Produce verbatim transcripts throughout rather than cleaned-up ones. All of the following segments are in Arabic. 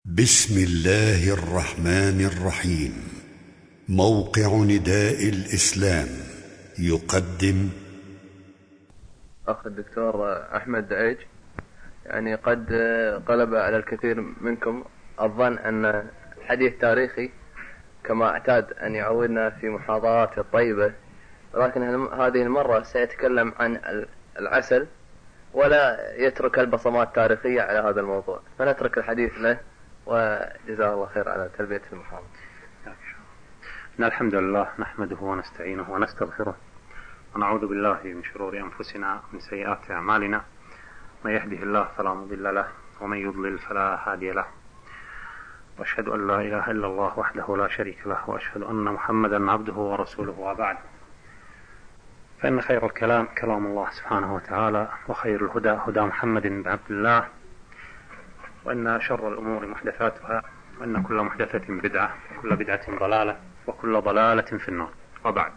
بسم الله الرحمن الرحيم. موقع نداء الإسلام يقدم. أخ الدكتور أحمد دعيج، يعني قد قلب على الكثير منكم الظن أن الحديث تاريخي كما اعتاد أن يعودنا في محاضرات الطيبة، ولكن هذه المرة سيتكلم عن العسل ولا يترك البصمات التاريخية على هذا الموضوع، فنترك الحديث له وجزاه الله خير على تلبية المحاضرة. إن الحمد لله نحمده ونستعينه ونستغفره ونعوذ بالله من شرور أنفسنا ومن سيئات أعمالنا، من يهده الله فلا مضل له ومن يضلل فلا هادي له، وأشهد أن لا إله إلا الله وحده لا شريك له، وأشهد أن محمدا عبده ورسوله، وبعد، فإن خير الكلام كلام الله سبحانه وتعالى، وخير الهدى هدى محمد بن عبد الله، وإن شر الأمور محدثاتها، وإن كل محدثة بدعة، وكل بدعة ضلالة، وكل ضلالة في النار، وبعد.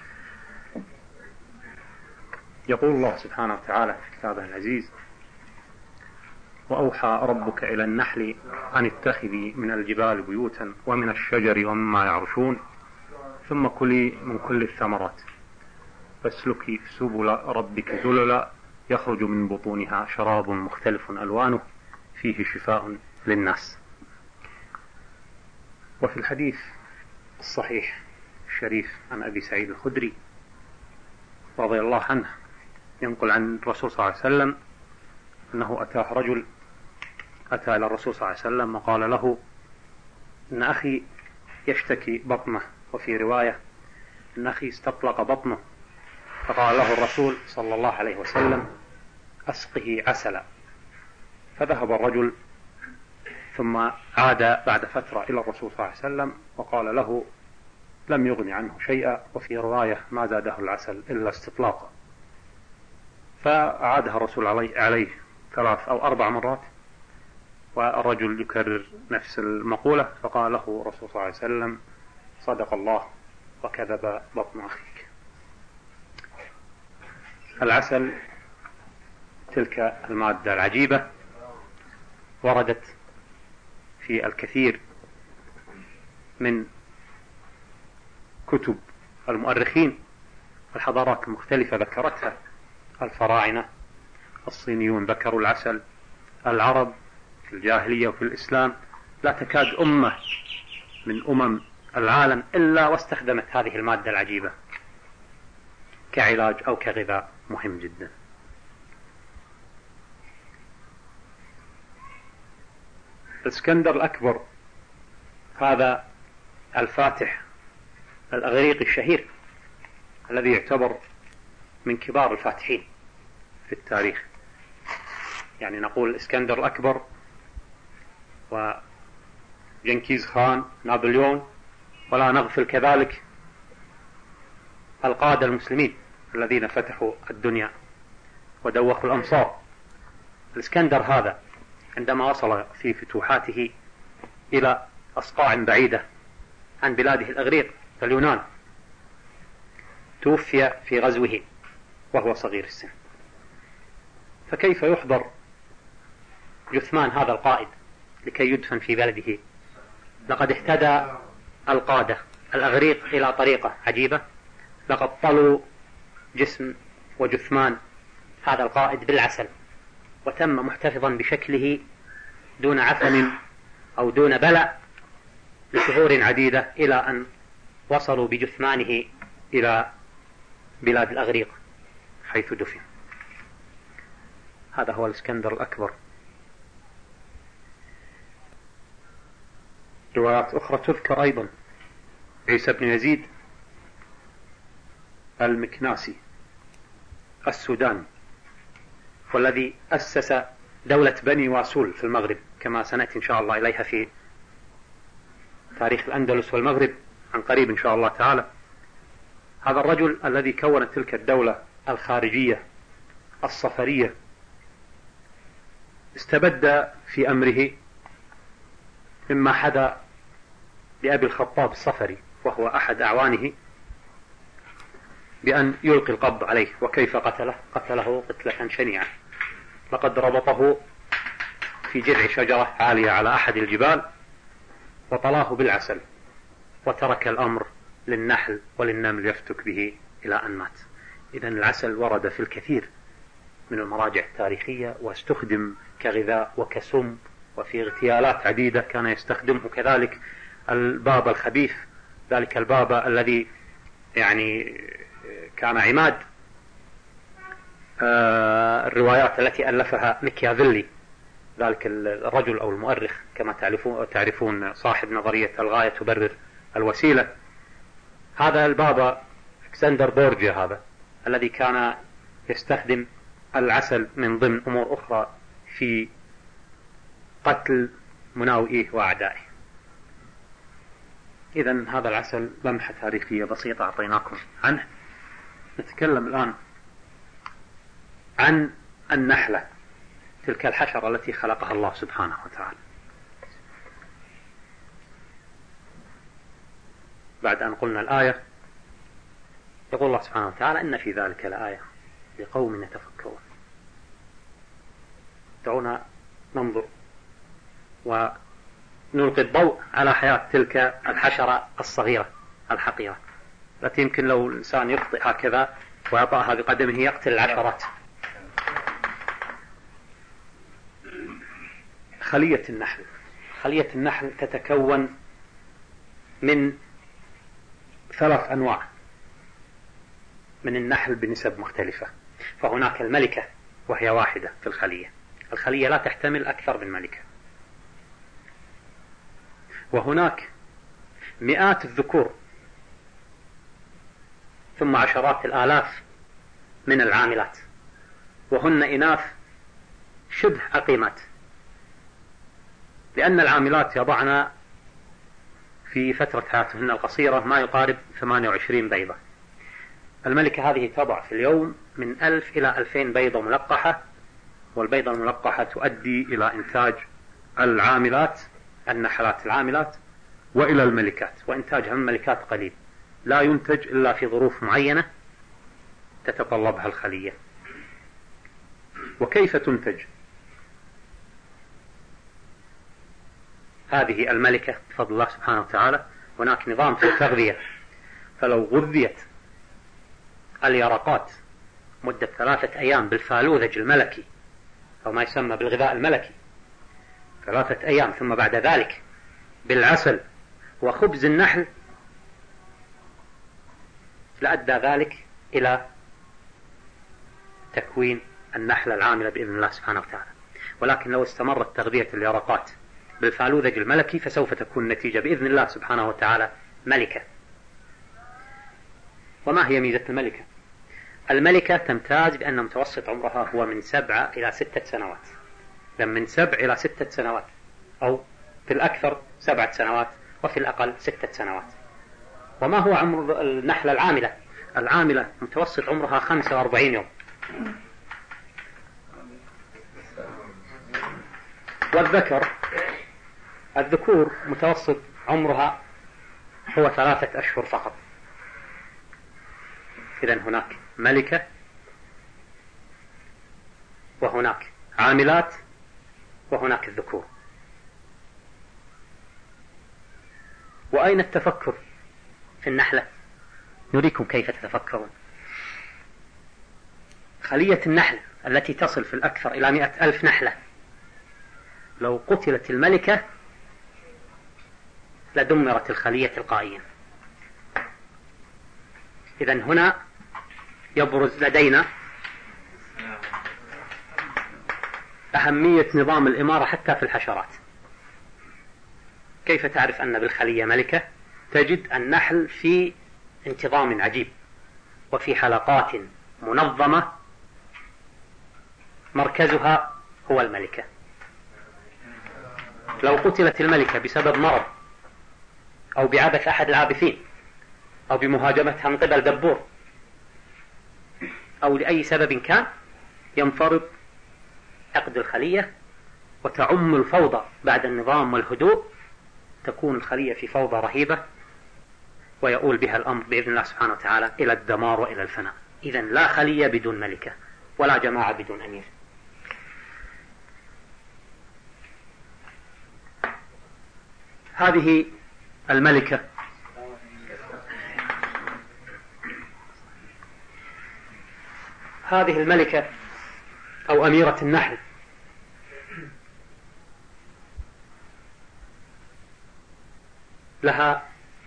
يقول الله سبحانه وتعالى في كتابه العزيز: وأوحى ربك إلى النحل أن اتخذي من الجبال بيوتا ومن الشجر ومما يعرشون ثم كلي من كل الثمرات فاسلكي سبل ربك ذللا يخرج من بطونها شراب مختلف ألوانه فيه شفاء للناس. وفي الحديث الصحيح الشريف عن أبي سعيد الخدري رضي الله عنه ينقل عن الرسول صلى الله عليه وسلم أنه أتاه رجل أتى إلى الرسول صلى الله عليه وسلم وقال له: إن أخي يشتكي بطنه، وفي رواية إن أخي استطلق بطنه. فقال له الرسول صلى الله عليه وسلم: أسقه عسلا. فذهب الرجل ثم عاد بعد فترة إلى الرسول صلى الله عليه وسلم وقال له: لم يغني عنه شيئا، وفي رواية ما زاده العسل إلا استطلاقا. فعادها الرسول عليه, عليه ثلاث أو أربع مرات، والرجل يكرر نفس المقولة، فقال له الرسول صلى الله عليه وسلم: صدق الله وكذب بطن أخيك. العسل تلك المادة العجيبة وردت في الكثير من كتب المؤرخين. الحضارات المختلفة ذكرتها، الفراعنة، الصينيون ذكروا العسل، العرب في الجاهلية وفي الإسلام. لا تكاد أمة من أمم العالم إلا واستخدمت هذه المادة العجيبة كعلاج أو كغذاء مهم جدا. الإسكندر الأكبر، هذا الفاتح الأغريقي الشهير الذي يعتبر من كبار الفاتحين في التاريخ، يعني نقول الإسكندر الأكبر وجنكيز خان، نابليون، ولا نغفل كذلك القادة المسلمين الذين فتحوا الدنيا ودوخوا الأمصار. الإسكندر هذا عندما وصل في فتوحاته إلى أصقاع بعيدة عن بلاده الأغريق في اليونان، توفي في غزوه وهو صغير السن. فكيف يحضر جثمان هذا القائد لكي يدفن في بلده؟ لقد اهتدى القادة الأغريق إلى طريقة عجيبة، لقد طلوا جسم وجثمان هذا القائد بالعسل، وتم محتفظا بشكله دون عفن أو دون بلع لشهور عديدة، إلى أن وصلوا بجثمانه إلى بلاد الأغريق حيث دفن. هذا هو الإسكندر الأكبر. روايات أخرى تذكر أيضا عيسى بن يزيد المكناسي السوداني، والذي أسس دولة بني واسول في المغرب، كما سنأتي إن شاء الله إليها في تاريخ الأندلس والمغرب عن قريب إن شاء الله تعالى. هذا الرجل الذي كون تلك الدولة الخارجية الصفرية استبد في أمره مما حدا لأبي الخطاب الصفري وهو أحد أعوانه بأن يلقي القبض عليه. وكيف قتله؟ قتله قتلة شنيعة، لقد ربطه في جذع شجرة عالية على أحد الجبال وطلاه بالعسل، وترك الأمر للنحل وللنمل يفتك به إلى أن مات. إذن العسل ورد في الكثير من المراجع التاريخية واستخدم كغذاء وكسم، وفي اغتيالات عديدة كان يستخدم، وكذلك البابا الخبيث، ذلك البابا الذي يعني كان عماد الروايات التي ألفها ميكيافيلي، ذلك الرجل أو المؤرخ كما تعرفون صاحب نظرية الغاية تبرر الوسيلة. هذا البابا أكسندر بورجيا هذا الذي كان يستخدم العسل من ضمن أمور أخرى في قتل مناوئيه وأعدائه. إذن هذا العسل لمحة تاريخية بسيطة أعطيناكم عنه. نتكلم الآن عن النحلة، تلك الحشرة التي خلقها الله سبحانه وتعالى. بعد أن قلنا الآية، يقول الله سبحانه وتعالى: إن في ذلك لآية لقوم يتفكرون. دعونا ننظر ونلقي الضوء على حياة تلك الحشرة الصغيرة الحقيرة التي يمكن لو الإنسان يخطئ هكذا ويطأها بقدمه يقتل العشرات. خلية النحل. خلية النحل تتكون من ثلاث أنواع من النحل بنسب مختلفة. فهناك الملكة وهي واحدة في الخلية، الخلية لا تحتمل أكثر من ملكة. وهناك مئات الذكور، ثم عشرات الآلاف من العاملات، وهن إناث شبه عقيمات، لأن العاملات يضعن في فترة حياتهن القصيرة ما يقارب ثمانية وعشرين بيضة. الملكة هذه تضع في اليوم من ألف إلى ألفين بيضة ملقحة، والبيضة الملقحة تؤدي إلى إنتاج العاملات، النحلات العاملات، وإلى الملكات، وإنتاجها من الملكات قليل، لا ينتج إلا في ظروف معينة تتطلبها الخلية. وكيف تنتج هذه الملكة بفضل الله سبحانه وتعالى؟ هناك نظام في التغذية، فلو غذيت اليرقات مدة ثلاثة أيام بالفالوذج الملكي أو ما يسمى بالغذاء الملكي ثلاثة أيام، ثم بعد ذلك بالعسل وخبز النحل، لأدى ذلك إلى تكوين النحلة العاملة بإذن الله سبحانه وتعالى. ولكن لو استمرت تغذية اليرقات بالفالوذج الملكي فسوف تكون النتيجة بإذن الله سبحانه وتعالى ملكة. وما هي ميزة الملكة؟ الملكة تمتاز بأن متوسط عمرها هو من سبعة إلى ستة سنوات، من سبع إلى ستة سنوات، أو في الأكثر سبعة سنوات وفي الأقل ستة سنوات. وما هو عمر النحلة العاملة؟ العاملة متوسط عمرها خمسة وأربعين يوم، والذكر الذكور متوسط عمرها هو ثلاثة أشهر فقط. إذن هناك ملكة وهناك عاملات وهناك الذكور. وأين التفكر في النحلة؟ نريكم كيف تتفكرون. خلية النحل التي تصل في الأكثر إلى مئة ألف نحلة، لو قتلت الملكة لدمرت الخلية تلقائيا. إذن هنا يبرز لدينا أهمية نظام الإمارة حتى في الحشرات. كيف تعرف أن بالخلية ملكة؟ تجد النحل في انتظام عجيب وفي حلقات منظمة مركزها هو الملكة. لو قتلت الملكة بسبب مرض أو بعبث أحد العابثين أو بمهاجمتها من قبل دبور أو لأي سبب كان، ينفرض عقد الخلية وتعم الفوضى. بعد النظام والهدوء تكون الخلية في فوضى رهيبة، ويؤول بها الأمر بإذن الله سبحانه وتعالى إلى الدمار وإلى الفناء. إذن لا خلية بدون ملكة، ولا جماعة بدون أمير. هذه الملكة هذه الملكة أو أميرة النحل لها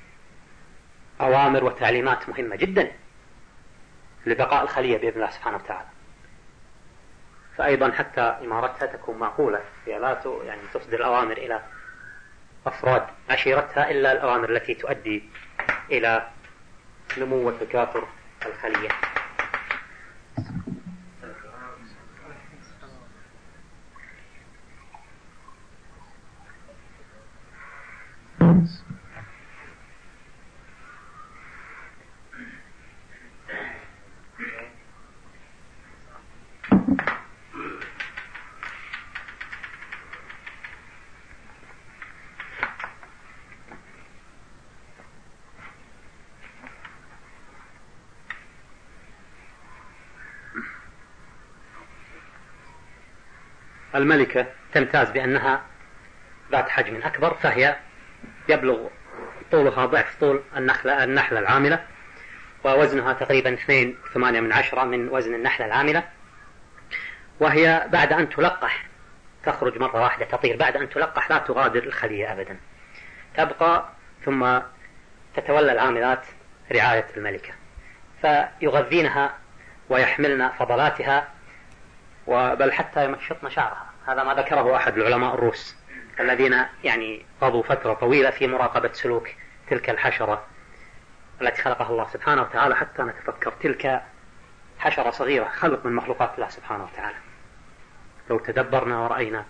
أوامر وتعليمات مهمة جدا لبقاء الخلية بإذن الله سبحانه وتعالى. فأيضا حتى إمارتها تكون معقولة، هي لا يعني تصدر الأوامر إلى أفراد عشيرتها إلا الأوامر التي تؤدي إلى نمو وتكاثر الخلية. الملكة تمتاز بأنها ذات حجم أكبر، فهي يبلغ طولها ضعف طول النحلة النحلة العاملة، ووزنها تقريبا اثنين فاصلة ثمانية من عشرة من وزن النحلة العاملة. وهي بعد أن تلقح تخرج مرة واحدة تطير، بعد أن تلقح لا تغادر الخلية أبدا، تبقى ثم تتولى العاملات رعاية الملكة، فيغذينها ويحملن فضلاتها وبل حتى يمشطن شعرها. هذا ما ذكره أحد العلماء الروس الذين يعني قضوا فترة طويلة في مراقبة سلوك تلك الحشرة التي خلقها الله سبحانه وتعالى، حتى نتفكر تلك حشرة صغيرة خلق من مخلوقات الله سبحانه وتعالى. لو تدبرنا ورأينا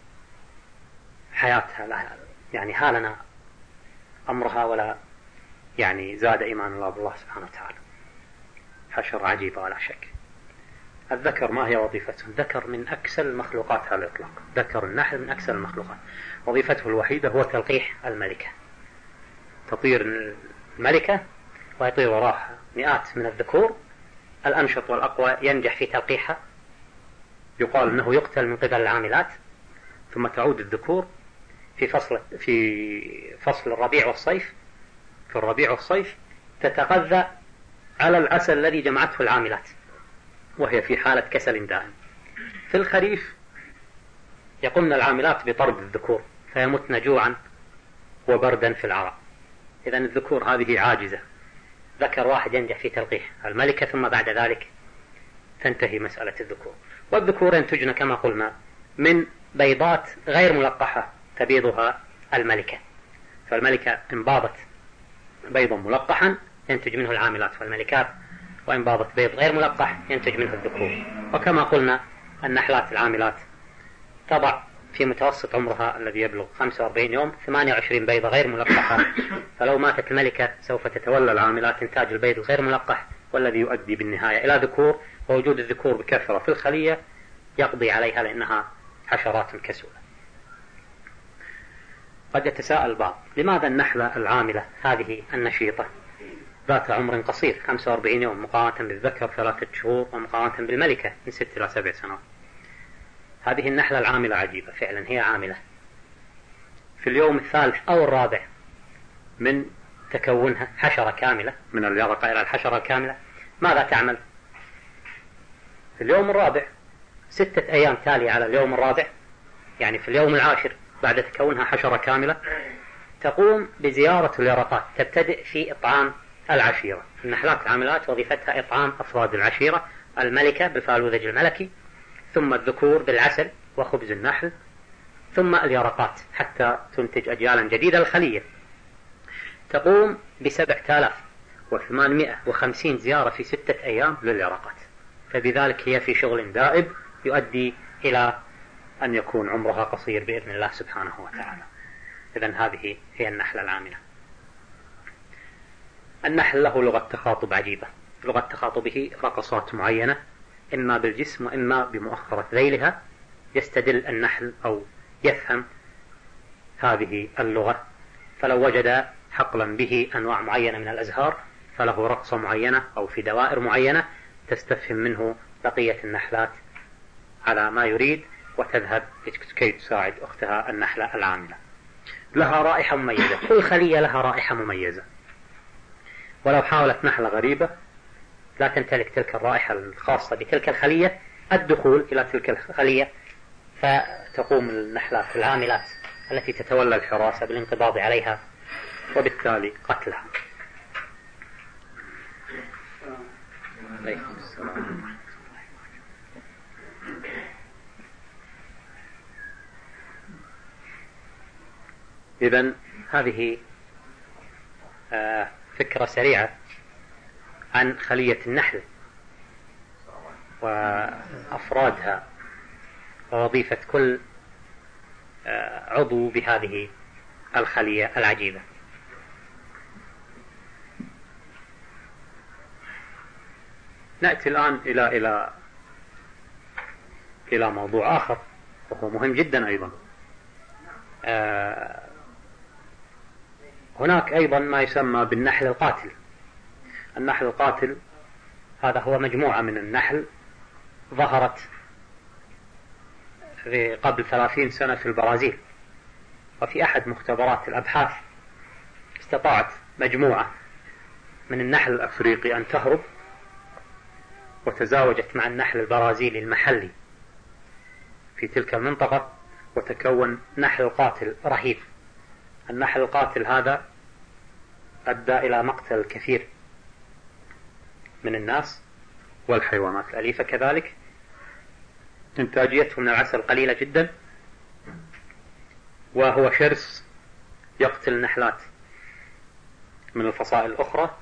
حياتها يعني هالنا أمرها ولا يعني زاد إيمان الله بالله سبحانه وتعالى. حشرة عجيبة ولا شك. الذكر ما هي وظيفته؟ الذكر من أكسل المخلوقات على الإطلاق، ذكر النحل من أكسل المخلوقات، وظيفته الوحيدة هو تلقيح الملكة. تطير الملكة ويطير وراها مئات من الذكور، الأنشط والأقوى ينجح في تلقيحها، يقال أنه يقتل من قبل العاملات، ثم تعود الذكور في فصل في فصل الربيع والصيف في الربيع والصيف تتغذى على العسل الذي جمعته العاملات، وهي في حالة كسل دائم. في الخريف يقومن العاملات بطرد الذكور فيمتن جوعا وبردا في العراء. إذن الذكور هذه عاجزة، ذكر واحد ينجح في تلقيح الملكة، ثم بعد ذلك تنتهي مسألة الذكور. والذكور ينتجن كما قلنا من بيضات غير ملقحة تبيضها الملكة، فالملكة إن باضت بيضا ملقحا ينتج منه العاملات والملكات، وإن باضت بيض غير ملقح ينتج منه الذكور. وكما قلنا النحلات العاملات تضع في متوسط عمرها الذي يبلغ خمسة وأربعين يوم ثمانية وعشرين بيضة غير ملقحة، فلو ماتت الملكة سوف تتولى العاملات إنتاج البيض الغير ملقح، والذي يؤدي بالنهاية إلى ذكور، ووجود الذكور بكثرة في الخلية يقضي عليها لأنها حشرات كسولة. قد يتساءل البعض لماذا النحلة العاملة هذه النشيطة ذات عمر قصير خمسة وأربعين يوم مقارنة بالذكر ثلاثة شهور ومقارنة بالملكة من ست إلى سبع سنوات؟ هذه النحلة العاملة عجيبة فعلا، هي عاملة في اليوم الثالث أو الرابع من تكونها حشرة كاملة، من اليرقة إلى الحشرة الكاملة، ماذا تعمل؟ في اليوم الرابع ستة أيام تالية على اليوم الرابع، يعني في اليوم العاشر بعد تكونها حشرة كاملة، تقوم بزيارة اليرقات، تبتدئ في إطعام العشيرة. النحلات العاملات وظيفتها إطعام أفراد العشيرة، الملكة بالفالوذج الملكي، ثم الذكور بالعسل وخبز النحل، ثم اليرقات حتى تنتج أجيالا جديدة. الخلية تقوم بسبعة آلاف وثمانمائة وخمسين زيارة في ستة أيام لليرقات، فبذلك هي في شغل دائب يؤدي إلى أن يكون عمرها قصير بإذن الله سبحانه وتعالى. إذن هذه هي النحلة العاملة. النحل له لغة تخاطب عجيبة، لغة تخاطبه رقصات معينة إما بالجسم وإما بمؤخرة ذيلها، يستدل النحل أو يفهم هذه اللغة، فلو وجد حقلا به أنواع معينة من الأزهار فله رقصة معينة أو في دوائر معينة تستفهم منه بقية النحلات على ما يريد، وتذهب كي تساعد أختها النحلة العاملة. لها رائحة مميزة، كل خلية لها رائحة مميزة، ولو حاولت نحلة غريبة لا تمتلك تلك الرائحة الخاصة بتلك الخلية الدخول إلى تلك الخلية، فتقوم النحلات العاملات التي تتولى الحراسة بالانقضاض عليها وبالتالي قتلها. عليكم السلام. إذن هذه فكرة سريعة عن خلية النحل وأفرادها ووظيفة كل عضو بهذه الخلية العجيبة. نأتي الآن إلى إلى إلى موضوع آخر وهو مهم جدا أيضا. هناك أيضا ما يسمى بالنحل القاتل. النحل القاتل هذا هو مجموعة من النحل ظهرت في قبل ثلاثين سنة في البرازيل، وفي أحد مختبرات الأبحاث استطاعت مجموعة من النحل الأفريقي أن تهرب وتزاوجت مع النحل البرازيلي المحلي في تلك المنطقة وتكون نحل قاتل رهيب. النحل القاتل هذا أدى إلى مقتل الكثير من الناس والحيوانات الأليفة كذلك. إنتاجيته من العسل قليلة جدا، وهو شرس يقتل نحلات من الفصائل الأخرى.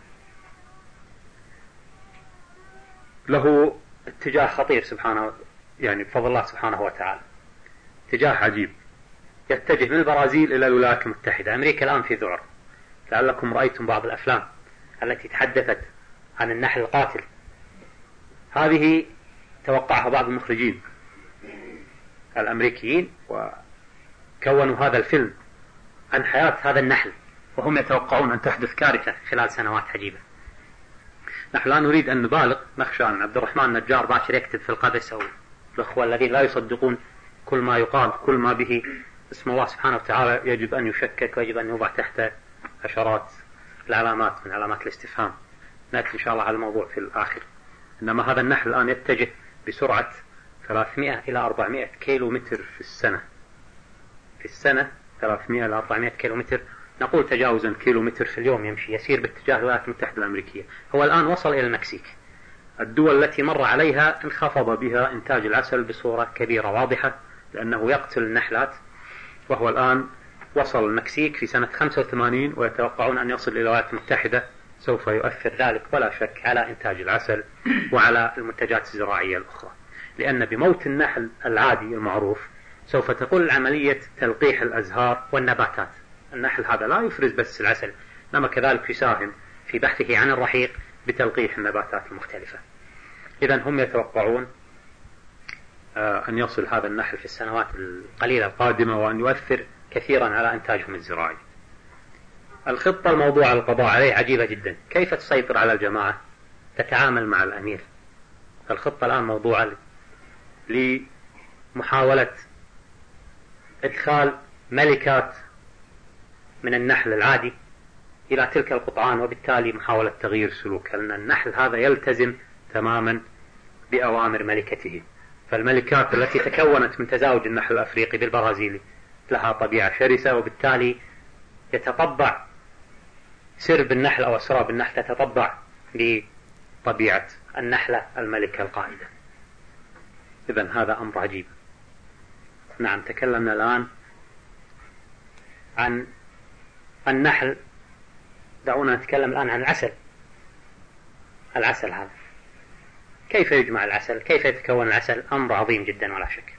له اتجاه خطير سبحانه، يعني بفضل الله سبحانه وتعالى اتجاه عجيب، يتجه من البرازيل إلى الولايات المتحدة. أمريكا الآن في ذعر، لعلكم رأيتم بعض الأفلام التي تحدثت عن النحل القاتل. هذه توقعها بعض المخرجين الأمريكيين وكونوا هذا الفيلم عن حياة هذا النحل، وهم يتوقعون أن تحدث كارثة خلال سنوات عجيبة. نحن لا نريد أن نبالغ، نخشى أن عبد الرحمن النجار باشر يكتب في القدس أو الأخوة الذين لا يصدقون كل ما يقال، كل ما به اسم الله سبحانه وتعالى يجب أن يشكك ويجب أن يوضع تحت عشرات العلامات من علامات الاستفهام. نأتي إن شاء الله على الموضوع في الآخر. إنما هذا النحل الآن يتجه بسرعة ثلاثمائة إلى أربعمائة كيلو متر في السنة. في السنة ثلاثمائة إلى أربعمائة كيلو متر، نقول تجاوزا كيلو متر في اليوم يمشي، يسير باتجاه الولايات المتحدة الأمريكية. هو الآن وصل إلى المكسيك. الدول التي مر عليها انخفض بها إنتاج العسل بصورة كبيرة واضحة لأنه يقتل النحلات، وهو الآن وصل المكسيك في سنة خمسة وثمانين، ويتوقعون أن يصل إلى الولايات المتحدة. سوف يؤثر ذلك ولا شك على إنتاج العسل وعلى المنتجات الزراعية الأخرى، لأن بموت النحل العادي المعروف سوف تقل عملية تلقيح الأزهار والنباتات. النحل هذا لا يفرز بس العسل، إنما كذلك يساهم في بحثه عن الرحيق بتلقيح النباتات المختلفة. إذن هم يتوقعون أن يصل هذا النحل في السنوات القليلة القادمة وأن يؤثر كثيرا على إنتاجهم الزراعي. الخطة الموضوع القضاء عليه عجيبة جدا. كيف تسيطر على الجماعة؟ تتعامل مع الأمير. الخطة الآن موضوعة لمحاولة إدخال ملكات من النحل العادي إلى تلك القطعان، وبالتالي محاولة تغيير سلوك، لأن النحل هذا يلتزم تماما بأوامر ملكته. فالملكات التي تكونت من تزاوج النحل الأفريقي بالبرازيلي لها طبيعة شرسة، وبالتالي يتطبع سرب النحل أو أسراب النحل تتطبع بطبيعة النحلة الملكة القائدة. إذن هذا أمر عجيب. نعم، تكلمنا الآن عن النحل، دعونا نتكلم الآن عن العسل. العسل هذا كيف يجمع العسل؟ كيف يتكون العسل؟ أمر عظيم جدا ولا شك.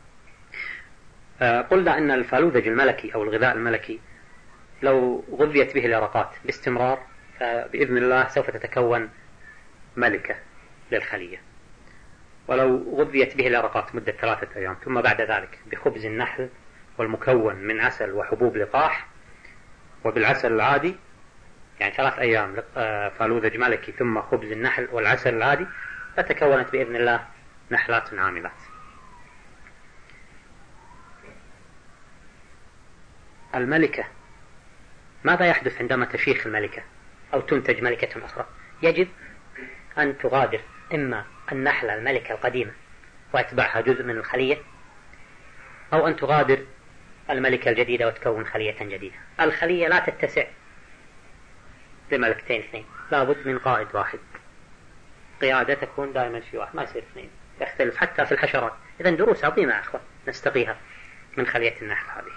آه قلنا أن الفالوذج الملكي أو الغذاء الملكي لو غذيت به اليرقات باستمرار فبإذن الله سوف تتكون ملكة للخلية. ولو غذيت به اليرقات مدة ثلاثة أيام ثم بعد ذلك بخبز النحل والمكون من عسل وحبوب لقاح وبالعسل العادي، يعني ثلاث أيام فالوذج ملكي ثم خبز النحل والعسل العادي، فتكونت بإذن الله نحلات عاملات. الملكة ماذا يحدث عندما تشيخ الملكة أو تنتج ملكة أخرى؟ يجب أن تغادر إما النحلة الملكة القديمة وأتبعها جزء من الخلية، أو أن تغادر الملكة الجديدة وتكون خلية جديدة. الخلية لا تتسع لملكتين اثنين، لابد من قائد واحد، قيادة تكون دائما في واحد، ما يصير اثنين، يختلف حتى في الحشرات. إذن دروس عظيمة أخوة نستقيها من خلية النحل هذه.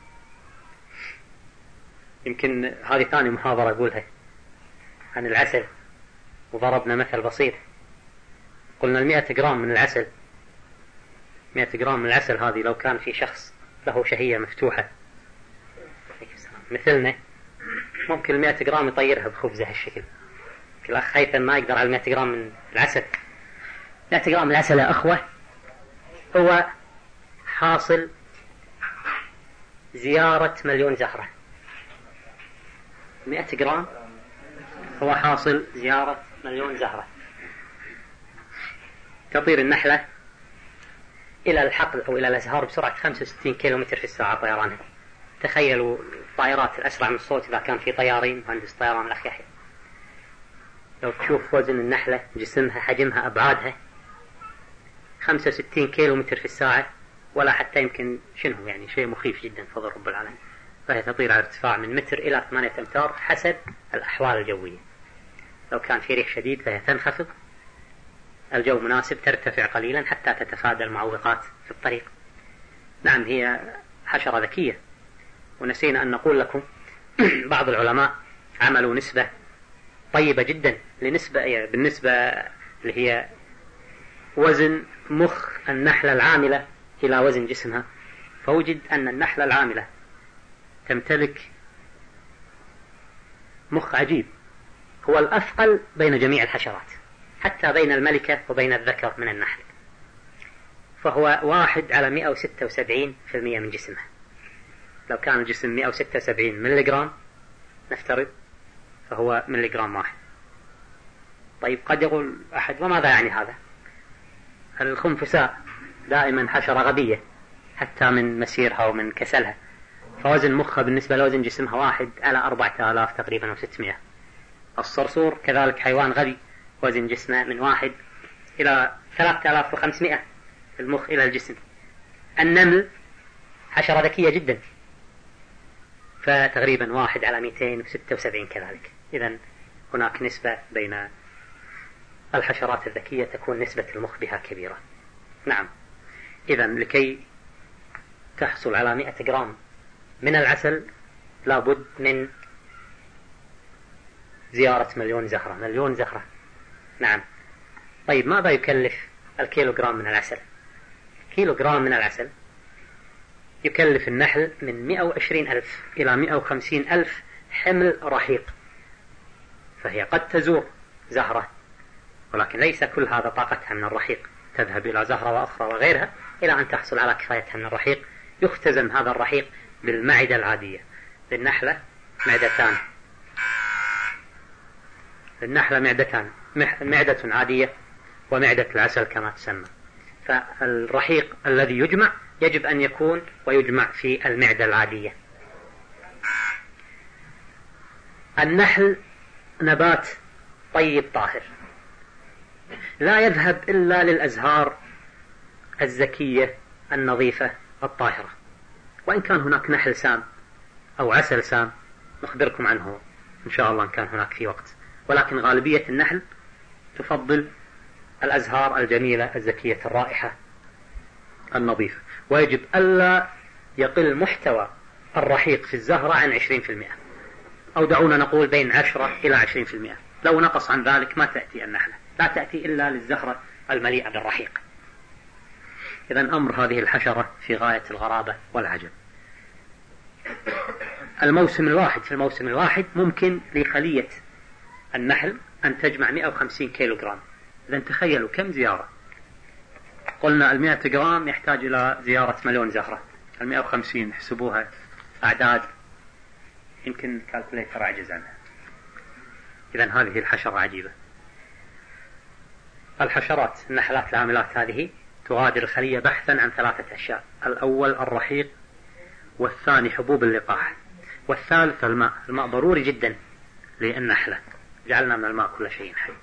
يمكن هذه ثاني محاضرة أقولها عن العسل، وضربنا مثل بسيط، قلنا المئة جرام من العسل، مئة جرام من العسل هذه لو كان في شخص له شهية مفتوحة مثلنا، ممكن المئة جرام يطيرها بخبزة هالشكل. الأخ هيثم ما يقدر على المئة جرام من العسل. مئة جرام من العسل يا أخوة هو حاصل زيارة مليون زهرة. مئة جرام هو حاصل زيارة مليون زهرة. تطير النحلة إلى الحقل أو إلى الأزهار بسرعة خمسة وستين كيلومتر في الساعة طيرانها. تخيلوا الطائرات الأسرع من الصوت إذا كان في طيارين، مهندس طيران الأخ يحيى، لو تشوف وزن النحلة، جسمها، حجمها، أبعادها، خمسة وستين كيلومتر في الساعة، ولا حتى يمكن شنو يعني، شيء مخيف جدا فضل رب العالمين. فهي تطير على ارتفاع من متر إلى ثمانية أمتار حسب الأحوال الجوية. لو كان في ريح شديد فهي تنخفض، الجو مناسب ترتفع قليلا حتى تتفادى المعوقات في الطريق. نعم هي حشرة ذكية. ونسينا أن نقول لكم بعض العلماء عملوا نسبة طيبة جدا لنسبة بالنسبة اللي هي وزن مخ النحلة العاملة إلى وزن جسمها، فوجد أن النحلة العاملة تمتلك مخ عجيب، هو الأثقل بين جميع الحشرات، حتى بين الملكة وبين الذكر من النحل، فهو واحد على مئة وستة وسبعين في المئة من جسمها. لو كان الجسم مئة وستة وسبعين ملغرام نفترض، فهو ملغرام واحد. طيب قد يقول أحد وماذا يعني هذا؟ الخنفساء دائما حشرة غبية حتى من مسيرها ومن كسلها، فوزن مخها بالنسبة لوزن جسمها واحد على أربعة آلاف تقريبا وستمائة. الصرصور كذلك حيوان غبي، وزن جسمه من واحد إلى ثلاثة آلاف وخمسمائة المخ إلى الجسم. النمل حشرة ذكية جدا، فتقريبا واحد على مئتين وستة وسبعين كذلك. إذن هناك نسبة بين الحشرات الذكية تكون نسبة المخ بها كبيرة. نعم إذن لكي تحصل على مئة جرام من العسل لابد من زيارة مليون زهرة. مليون زهرة نعم. طيب ماذا يكلف الكيلوغرام من العسل؟ كيلوغرام من العسل يكلف النحل من مئة وعشرين ألف إلى مئة وخمسين ألف حمل رحيق. فهي قد تزور زهرة، ولكن ليس كل هذا طاقتها من الرحيق، تذهب إلى زهرة وأخرى وغيرها إلى أن تحصل على كفايتها من الرحيق. يختزن هذا الرحيق بالمعدة العادية. للنحلة معدتان، للنحلة معدتان، معدة عادية ومعدة العسل كما تسمى. فالرحيق الذي يجمع يجب أن يكون ويجمع في المعدة العادية. النحل نبات طيب طاهر، لا يذهب إلا للأزهار الزكية النظيفة الطاهرة. وإن كان هناك نحل سام أو عسل سام نخبركم عنه إن شاء الله إن كان هناك في وقت، ولكن غالبية النحل تفضل الأزهار الجميلة الزكية الرائحة النظيفة. ويجب ألا يقل محتوى الرحيق في الزهرة عن عشرين بالمئة، أو دعونا نقول بين عشرة إلى عشرين بالمئة. لو نقص عن ذلك ما تأتي النحلة، لا تأتي إلا للزهرة المليئة بالرحيق. إذن أمر هذه الحشرة في غاية الغرابة والعجب. الموسم الواحد في الموسم الواحد ممكن لخلية النحل أن تجمع مئة وخمسين كيلو جرام. إذن تخيلوا كم زيارة. قلنا المئة جرام يحتاج إلى زيارة مليون زهرة، المئة وخمسين احسبوها أعداد يمكن كالكوليتر عجز عنها. إذن هذه الحشرة عجيبة. الحشرات النحلات العاملات هذه تغادر الخلية بحثا عن ثلاثة أشياء: الأول الرحيق، والثاني حبوب اللقاح، والثالث الماء. الماء ضروري جدا للنحلة، جعلنا من الماء كل شيء حي.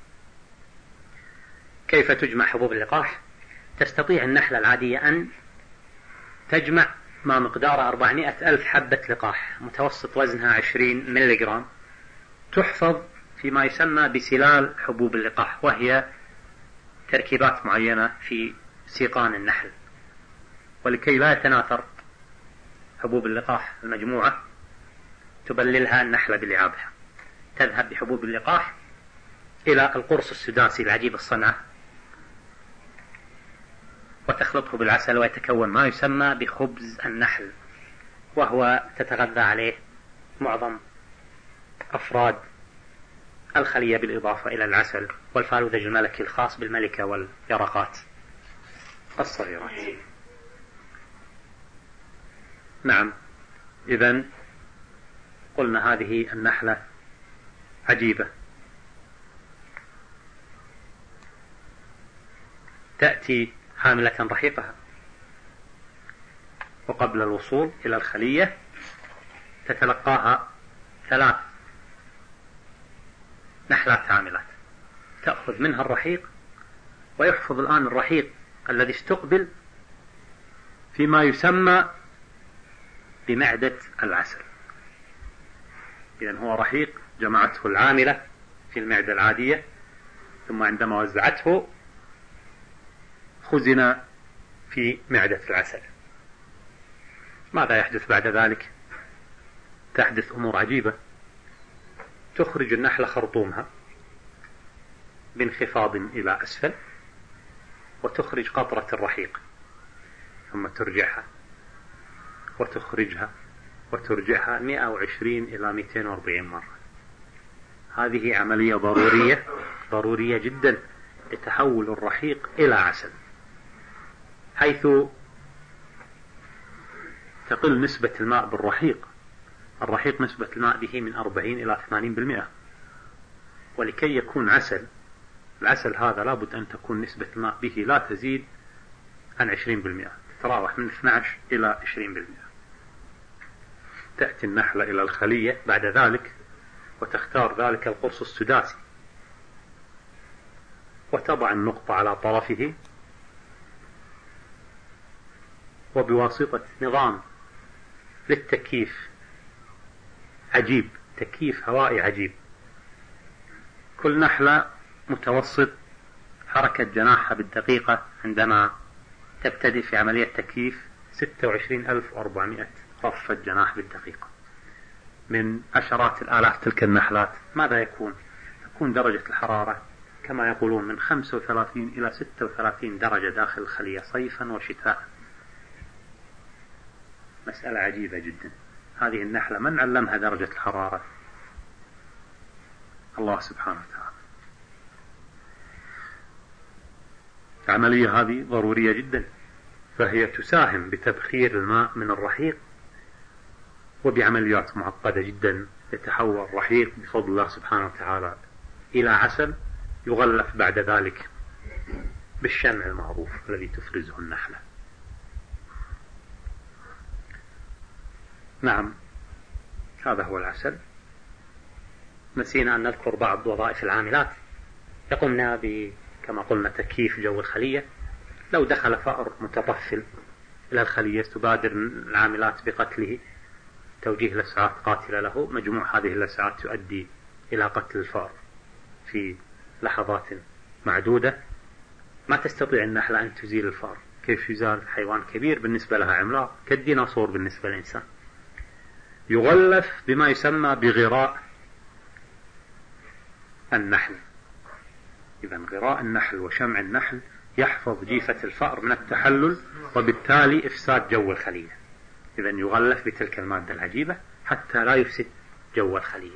كيف تجمع حبوب اللقاح؟ تستطيع النحلة العادية أن تجمع ما مقدار أربعمائة ألف حبة لقاح، متوسط وزنها عشرين ملغرام، تحفظ فيما يسمى بسلال حبوب اللقاح، وهي تركيبات معينة في سيقان النحل. ولكي لا يتناثر حبوب اللقاح المجموعة تبللها النحلة بلعابها، تذهب بحبوب اللقاح إلى القرص السداسي العجيب الصنعة وتخلطه بالعسل، ويتكون ما يسمى بخبز النحل، وهو تتغذى عليه معظم أفراد الخلية بالإضافة إلى العسل والفالوذج الملكي الخاص بالملكة واليرقات الصغيرات. نعم، إذن قلنا هذه النحلة عجيبة، تأتي حاملة رحيقها، وقبل الوصول إلى الخلية تتلقاها ثلاث نحلات عاملات، تأخذ منها الرحيق، ويحفظ الآن الرحيق الذي استقبل فيما يسمى بمعدة العسل. إذن هو رحيق جمعته العاملة في المعدة العادية، ثم عندما وزعته خزن في معدة العسل. ماذا يحدث بعد ذلك؟ تحدث أمور عجيبة. تخرج النحلة خرطومها بانخفاض إلى أسفل، وتخرج قطرة الرحيق، ثم ترجعها وتخرجها وترجعها مئة وعشرين إلى مئتين وأربعين مرة. هذه عملية ضرورية ضرورية جدا لتحول الرحيق إلى عسل، حيث تقل نسبة الماء بالرحيق. الرحيق نسبة الماء به من أربعين إلى ثمانين بالمئة، ولكي يكون عسل، العسل هذا لابد أن تكون نسبة الماء به لا تزيد عن عشرين بالمئة، تتراوح من اثني عشر إلى عشرين بالمئة. تأتي النحلة إلى الخلية بعد ذلك وتختار ذلك القرص السداسي، وتضع النقطة على طرفه، وبواسطة نظام للتكييف عجيب، تكييف هوائي عجيب، كل نحلة متوسط حركة جناحها بالدقيقة عندما تبتدئ في عملية تكييف ستة وعشرين ألف وأربعمائة رفة جناح بالدقيقة. من عشرات الآلاف تلك النحلات ماذا يكون؟ تكون درجة الحرارة كما يقولون من خمسة وثلاثين إلى ستة وثلاثين درجة داخل الخلية صيفا وشتاء. مسألة عجيبة جدا. هذه النحلة من علمها درجة الحرارة؟ الله سبحانه وتعالى. العملية هذه ضرورية جدا، فهي تساهم بتبخير الماء من الرحيق، وبعمليات معقدة جدا يتحول الرحيق بفضل الله سبحانه وتعالى إلى عسل يغلف بعد ذلك بالشمع المعروف الذي تفرزه النحلة. نعم، هذا هو العسل. نسينا أن نذكر بعض وظائف العاملات. يقومنا ب كما قلنا تكييف جو الخلية. لو دخل فأر متطفل إلى الخلية تبادر العاملات بقتله، توجيه لسعات قاتلة له. مجموع هذه اللسعات تؤدي إلى قتل الفأر في لحظات معدودة. ما تستطيع النحلة أن تزيل الفأر. كيف يزال؟ حيوان كبير بالنسبة لها، عملاق كالديناصور بالنسبة للإنسان. يغلف بما يسمى بغراء النحل. إذا غراء النحل وشمع النحل يحفظ جيفة الفأر من التحلل وبالتالي إفساد جو الخلية. إذا يغلف بتلك المادة العجيبة حتى لا يفسد جو الخلية.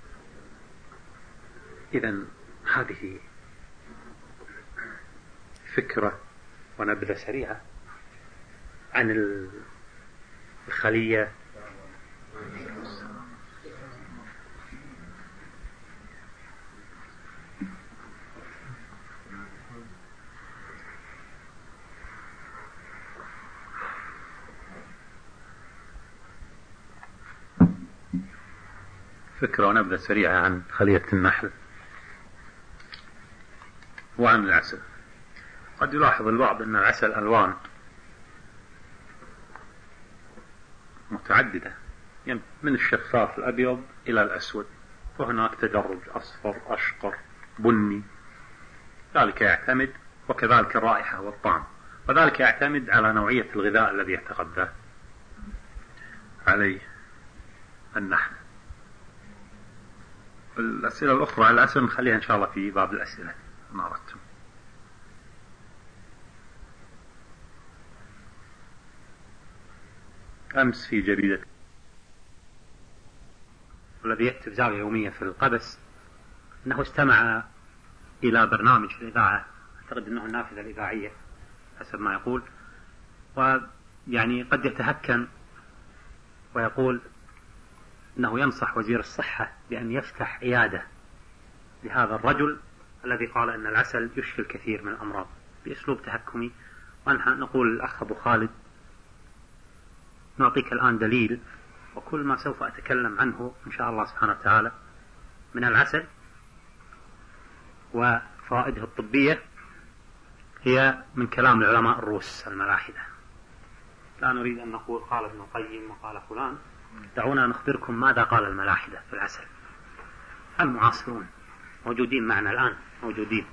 إذا هذه فكرة ونبذة سريعة عن الخلية. فكرة ونبذة سريعة عن خلية النحل وعن العسل. قد يلاحظ البعض أن العسل ألوان متعددة من الشفاف الأبيض إلى الأسود، وهناك تدرج أصفر أشقر بني، ذلك يعتمد، وكذلك الرائحة والطعم، وذلك يعتمد على نوعية الغذاء الذي يتغذى عليه النحل. الأسئلة الأخرى على العسل نخليها إن شاء الله في باب الأسئلة ما أردتم. أمس في جريدة الذي يكتب زاوية يومية في القبس أنه استمع إلى برنامج في الإذاعة، أعتقد أنه النافذة الإذاعية حسب ما يقول، ويعني قد يتهكم ويقول أنه ينصح وزير الصحة بأن يفتح عيادة لهذا الرجل الذي قال أن العسل يشفي الكثير من الأمراض بأسلوب تهكمي. ونحن نقول الأخ أبو خالد نعطيك الآن دليل، وكل ما سوف أتكلم عنه إن شاء الله سبحانه وتعالى من العسل وفوائده الطبية هي من كلام العلماء الروس الملاحدة. لا نريد أن نقول قال ابن القيم وقال فلان، دعونا نخبركم ماذا قال الملاحدة في العسل المعاصرون موجودين معنا الآن موجودين.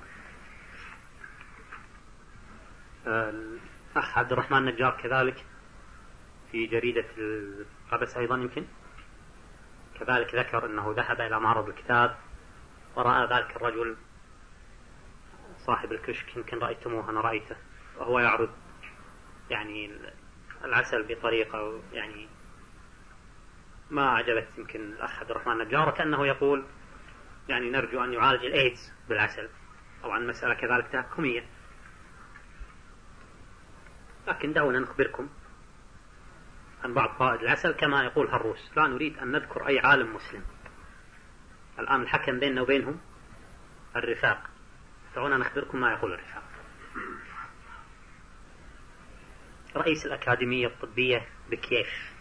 الأخ عبد الرحمن النجار كذلك في جريدة القبس أيضا يمكن كذلك ذكر أنه ذهب إلى معرض الكتاب ورأى ذلك الرجل صاحب الكشك، يمكن رأيتموه أنا رأيته، وهو يعرض يعني العسل بطريقة يعني ما عجبت يمكن الأخ عبد الرحمن النجار، كأنه يقول يعني نرجو أن يعالج الإيدز بالعسل. طبعا مسألة كذلك تهكمية، لكن دعونا نخبركم عن بعض فوائد العسل كما يقول الروس. لا نريد أن نذكر أي عالم مسلم، الآن الحكم بيننا وبينهم الرفاق، دعونا نخبركم ما يقول الرفاق. رئيس الأكاديمية الطبية بكييف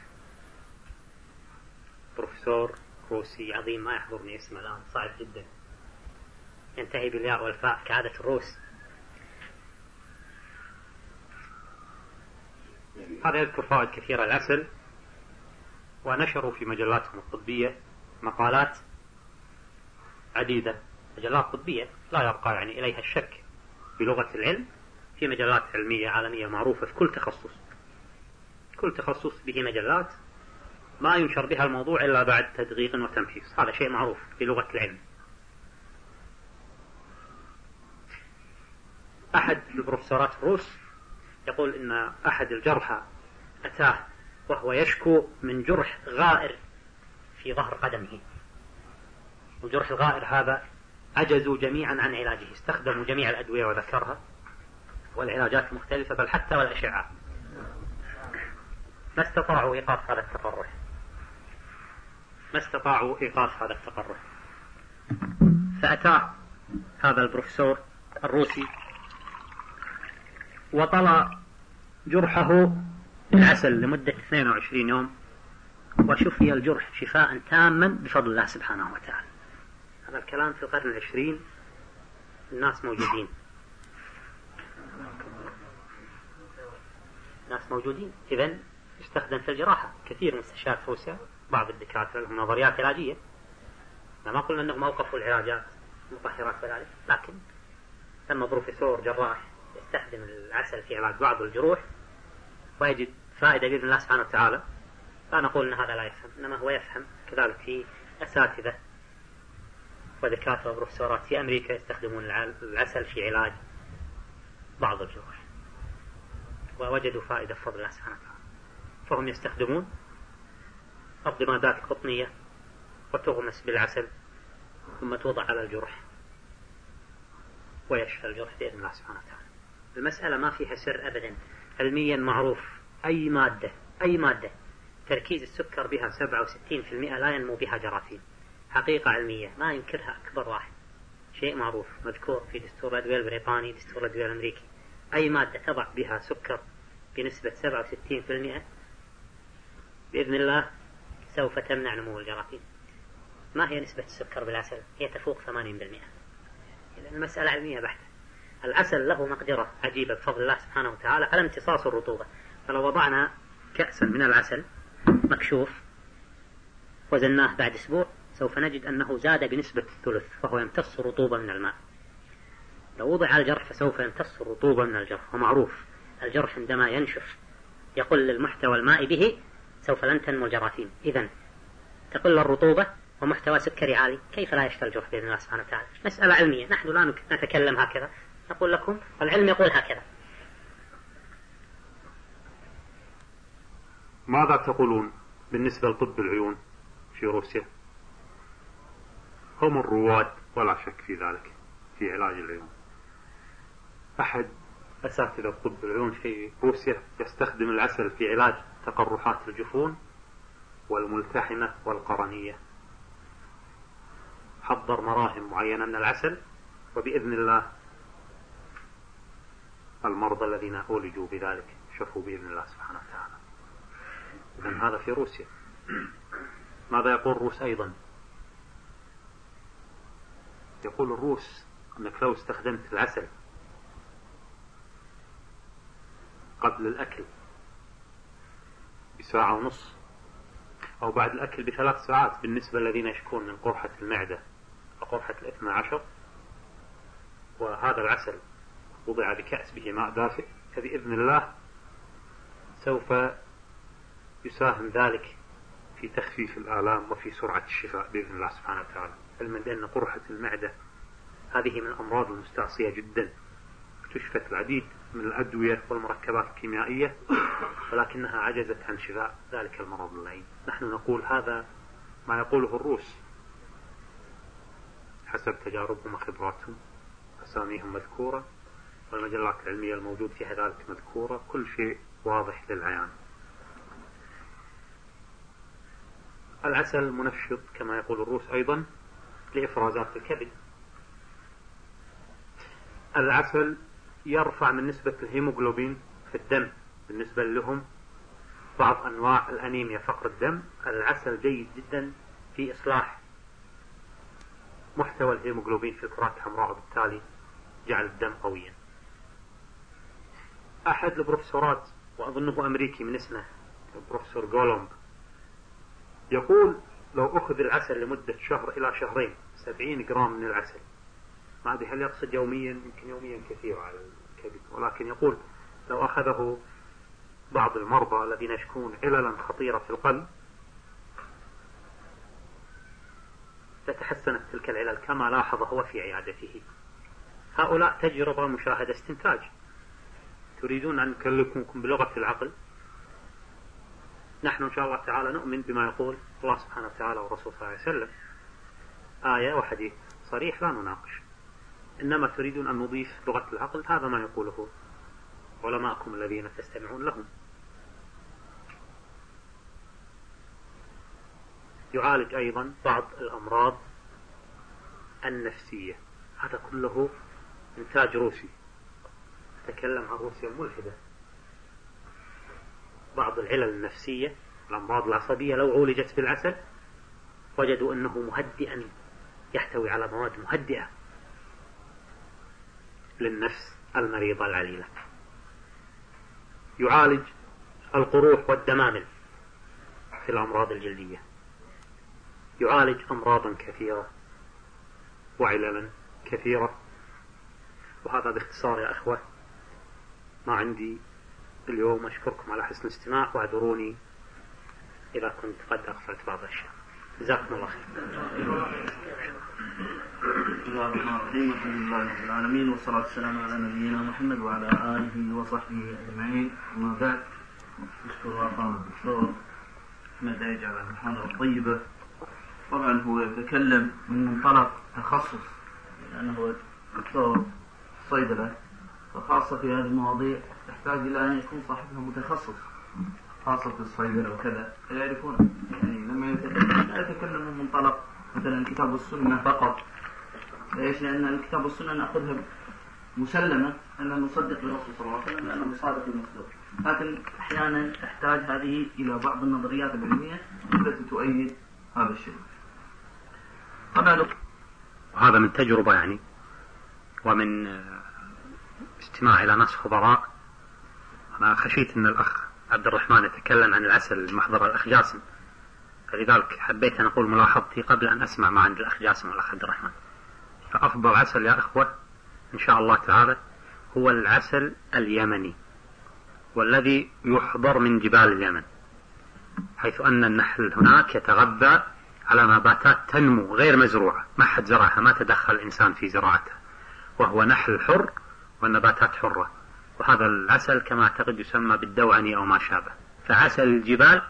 بروفيسور روسي عظيم ما يحضرني اسمه الآن، صعب جدا ينتهي بالياء والفاء كعادة الروس. هذا يذكر فوائد كثيرة العسل، ونشروا في مجلاتهم الطبية مقالات عديدة، مجلات طبية لا يبقى يعني إليها الشك بلغة العلم، في مجلات علمية عالمية معروفة في كل تخصص، كل تخصص به مجلات ما ينشر بها الموضوع إلا بعد تدقيق وتمحيص، هذا شيء معروف بلغة العلم. أحد البروفيسورات الروس يقول إن أحد الجرحى أتاه وهو يشكو من جرح غائر في ظهر قدمه، والجرح الغائر هذا عجزوا جميعا عن علاجه، استخدموا جميع الأدوية وذكرها والعلاجات المختلفة بل حتى والأشعة، ما استطاعوا إيقاف هذا التقرح، ما استطاعوا إيقاف هذا التقرح. فأتاه هذا البروفيسور الروسي وطلع جرحه العسل لمدة اثنين وعشرين يوم، وشفي الجرح شفاء تاما بفضل الله سبحانه وتعالى. هذا الكلام في القرن العشرين، الناس موجودين، ناس موجودين إذن يستخدم في الجراحة كثير من مستشفيات روسيا، بعض الدكاترة لهم نظريات علاجية، ما قلنا أنهم أوقفوا العلاجات مطهرات وذلك، لكن لما بروفيسور جراح يستخدم العسل في علاج بعض الجروح ويجد فائدة بإذن الله سبحانه وتعالى، لا نقول أن هذا لا يفهم، إنما هو يفهم. كذلك في أساتذة ودكاترة وبروفيسورات في أمريكا يستخدمون العسل في علاج بعض الجروح ووجدوا فائدة بفضل الله سبحانه وتعالى، فهم يستخدمون الضمادات القطنية وتغمس بالعسل ثم توضع على الجرح ويشفى الجرح بإذن الله سبحانه وتعالى. المسألة ما فيها سر أبدا، علميا معروف، أي مادة أي مادة تركيز السكر بها سبعة وستين بالمئة لا ينمو بها جراثيم، حقيقة علمية ما ينكرها أكبر واحد، شيء معروف مذكور في دستور الأدوية البريطاني دستور الأدوية الأمريكي. أي مادة تضع بها سكر بنسبة سبعة وستين بالمئة بإذن الله سوف تمنع نمو الجراثيم. ما هي نسبة السكر بالعسل؟ هي تفوق ثمانين بالمئة. إذن المسألة علمية بحتة. العسل له مقدرة عجيبة بفضل الله سبحانه وتعالى على امتصاص الرطوبة. فلو وضعنا كأسا من العسل مكشوف وزناه بعد أسبوع سوف نجد أنه زاد بنسبة الثلث، فهو يمتص الرطوبة من الماء. لو وضع الجرح فسوف يمتص الرطوبة من الجرح، ومعروف الجرح عندما ينشف يقل المحتوى المائي به سوف لن تنمو الجراثيم. إذن تقل الرطوبة ومحتوى سكري عالي، كيف لا يشفى الجرح بإذن الله سبحانه وتعالى؟ مسألة علمية، نحن لا نتكلم هكذا، نقول لكم العلم يقول هكذا. ماذا تقولون بالنسبة لطب العيون في روسيا؟ هم الرواد ولا شك في ذلك في علاج العيون. أحد أساتذة طب العيون في روسيا يستخدم العسل في علاج تقرحات الجفون والملتحمة والقرنية. حضر مراهم معينة من العسل، وبإذن الله المرضى الذين أولجوا بذلك شفوا بإذن الله سبحانه وتعالى. إذن هذا في روسيا. ماذا يقول الروس أيضا؟ يقول الروس أنك لو استخدمت العسل قبل الأكل بساعة ونص أو بعد الأكل بثلاث ساعات بالنسبة للذين يشكون من قرحة المعدة وقرحة الاثنى عشر، وهذا العسل وضع بكأس به ماء دافئ، فبإذن الله سوف يساهم ذلك في تخفيف الآلام وفي سرعة الشفاء بإذن الله سبحانه وتعالى. علما بأن قرحة المعدة هذه من الأمراض المستعصية جدا، اكتشفت العديد من الأدوية والمركبات الكيميائية ولكنها عجزت عن شفاء ذلك المرض اللعين. نحن نقول هذا ما يقوله الروس حسب تجاربهم وخبراتهم، أساميهم مذكورة والمجلات العلمية الموجود فيها ذلك مذكورة، كل شيء واضح للعيان. العسل منشط كما يقول الروس أيضا لإفرازات الكبد. العسل يرفع من نسبة الهيموغلوبين في الدم بالنسبة لهم بعض أنواع الأنيميا فقر الدم. العسل جيد جدا في إصلاح محتوى الهيموغلوبين في الكرات الحمراء وبالتالي جعل الدم قويا. أحد البروفيسورات وأظنه أمريكي من اسمه البروفيسور جولومب يقول لو أخذ العسل لمدة شهر إلى شهرين سبعين جرام من العسل، ما أدري هل يقصد يوميا، يمكن يوميا كثير على الكبد، ولكن يقول لو أخذه بعض المرضى الذين يشكون عللا خطيرة في القلب تتحسنت تلك العلل كما لاحظ هو في عيادته. هؤلاء تجربة مشاهدة استنتاج. تريدون أن نكلمكم بلغة العقل؟ نحن إن شاء الله تعالى نؤمن بما يقول الله سبحانه وتعالى والرسول صلى الله عليه وسلم، آية وحديث صريح لا نناقش. إنما تريدون أن نضيف لغة العقل، هذا ما يقوله علماءكم الذين تستمعون لهم. يعالج أيضا بعض الأمراض النفسية، هذا كله إنتاج روسي. أتكلم عن روسيا الملحدة. بعض العلل النفسية الأمراض العصبية لو عولجت بالعسل وجدوا أنه مهدئا، يحتوي على مواد مهدئة للنفس المريضة العليلة. يعالج القروح والدمامل في الأمراض الجلدية. يعالج أمراضا كثيرة وعللا كثيرة. وهذا باختصار يا أخوة ما عندي اليوم. أشكركم على حسن الاستماع، واعذروني إذا كنت قد أغفلت بعض الأشياء. جزاكم الله خير. بسم الله الرحمن الرحيم. الحمد لله رب العالمين، والصلاة والسلام على نبينا محمد وعلى آله وصحبه أجمعين. أما بعد، أشكر أخانا الدكتور أحمد عيج على المحاضرة الطيبة. طبعا هو يتكلم من منطلق تخصص، لأنه هو دكتور صيدلة، وخاصة في هذه المواضيع تحتاج إلى أن يكون صاحبها متخصص، خاصة في الصيدلة وكذا، فيعرفون يعني لما يتكلم لا يتكلم من منطلق مثلا الكتاب والسنة فقط. ليش؟ لأن الكتاب والسنة نأخذها مسلمة أن نصدق بالرسول صلى الله عليه وسلم لأنه صادق المصدوق، لكن أحيانا تحتاج هذه إلى بعض النظريات العلمية التي تؤيد هذا الشيء. وهذا من تجربة يعني ومن استماع إلى ناس خبراء. أنا خشيت أن الأخ عبد الرحمن يتكلم عن العسل المحضر الأخ جاسم، فلذلك حبيت أن أقول ملاحظتي قبل أن أسمع ما عند الأخ جاسم والأخ عبد الرحمن. فأفضل عسل يا إخوة إن شاء الله تعالى هو العسل اليمني، والذي يحضر من جبال اليمن، حيث أن النحل هناك يتغذى على نباتات تنمو غير مزروعة، ما حد زرعها، ما تدخل الإنسان في زراعتها، وهو نحل حر والنباتات حرة. وهذا العسل كما أعتقد يسمى بالدوعني أو ما شابه. فعسل الجبال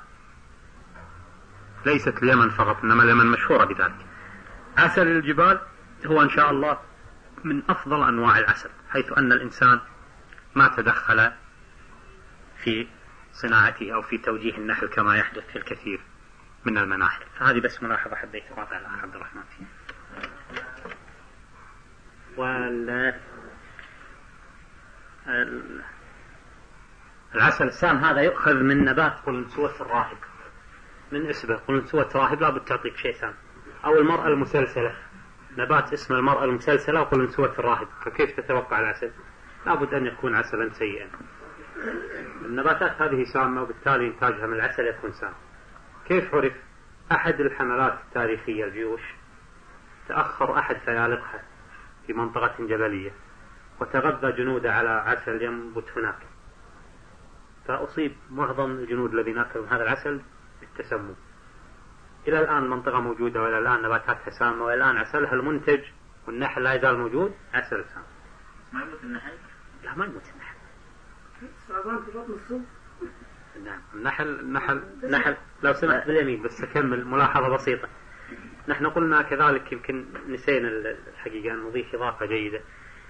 ليست اليمن فقط، إنما اليمن مشهورة بذلك. عسل الجبال هو إن شاء الله من أفضل أنواع العسل، حيث أن الإنسان ما تدخل في صناعته أو في توجيه النحل كما يحدث في الكثير من المناحل. فهذه بس ملاحظة حبيت أضيفها على الأخ عبد الرحمن فيه. وال العسل السام هذا يؤخذ من نبات قلنسوة الراهب، من اسمه قلنسوة راهب لابد تعطيك شيء سام، أو المرأة المسلسلة، نبات اسمه المرأة المسلسلة وقلنسوة الراهب. فكيف تتوقع العسل؟ لابد أن يكون عسلا سيئا. النباتات هذه سامة، وبالتالي إنتاجها من العسل يكون سام. كيف عرف؟ أحد الحملات التاريخية الجيوش تأخر أحد فيالقها في منطقة جبلية، وتغذى جنوده على عسل ينبت هناك، فأصيب معظم الجنود الذين أكلوا هذا العسل بالتسمم. إلى الآن المنطقة موجودة، وإلى الآن نباتاتها سامة، وإلى الآن عسلها المنتج والنحل لا يزال موجود، عسل سام. ما يموت النحل؟ لا ما يموت النحل. صعبان في بطن الصوم؟ نعم. النحل النحل النحل لو سمحت باليمين بس أكمل ملاحظة بسيطة. نحن قلنا كذلك، يمكن نسينا الحقيقة أن نضيف إضافة جيدة.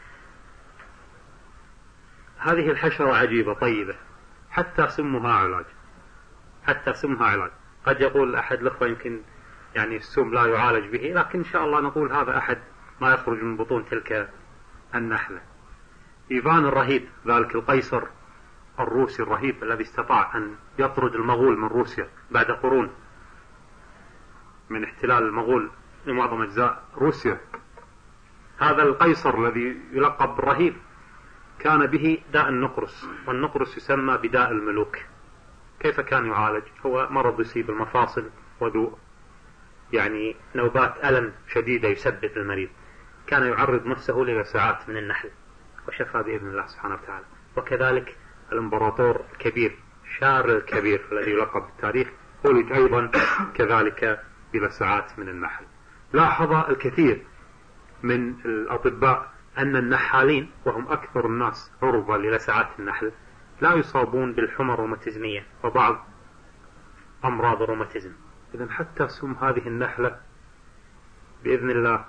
هذه الحشرة عجيبة طيبة، حتى سمها علاج، حتى سمها علاج. قد يقول أحد الأخوة يمكن يعني السم لا يعالج به، لكن إن شاء الله نقول هذا أحد ما يخرج من بطون تلك النحلة. إيفان الرهيب، ذلك القيصر الروسي الرهيب الذي استطاع أن يطرد المغول من روسيا بعد قرون من احتلال المغول لمعظم أجزاء روسيا، هذا القيصر الذي يلقب بالرهيب كان به داء النقرس، والنقرس يسمى بداء الملوك. كيف كان يعالج؟ هو مرض يصيب المفاصل وذو يعني نوبات ألم شديدة يسبب المريض، كان يعرض نفسه للساعات من النحل وشفى بإذن الله سبحانه وتعالى. وكذلك الامبراطور الكبير شارل الكبير الذي يلقب بالتاريخ ولد أيضا كذلك بلسعات من النحل. لاحظ الكثير من الأطباء أن النحالين، وهم أكثر الناس عرضة للسعات النحل، لا يصابون بالحمى الروماتيزمية وبعض أمراض الروماتيزم. إذن حتى سم هذه النحلة بإذن الله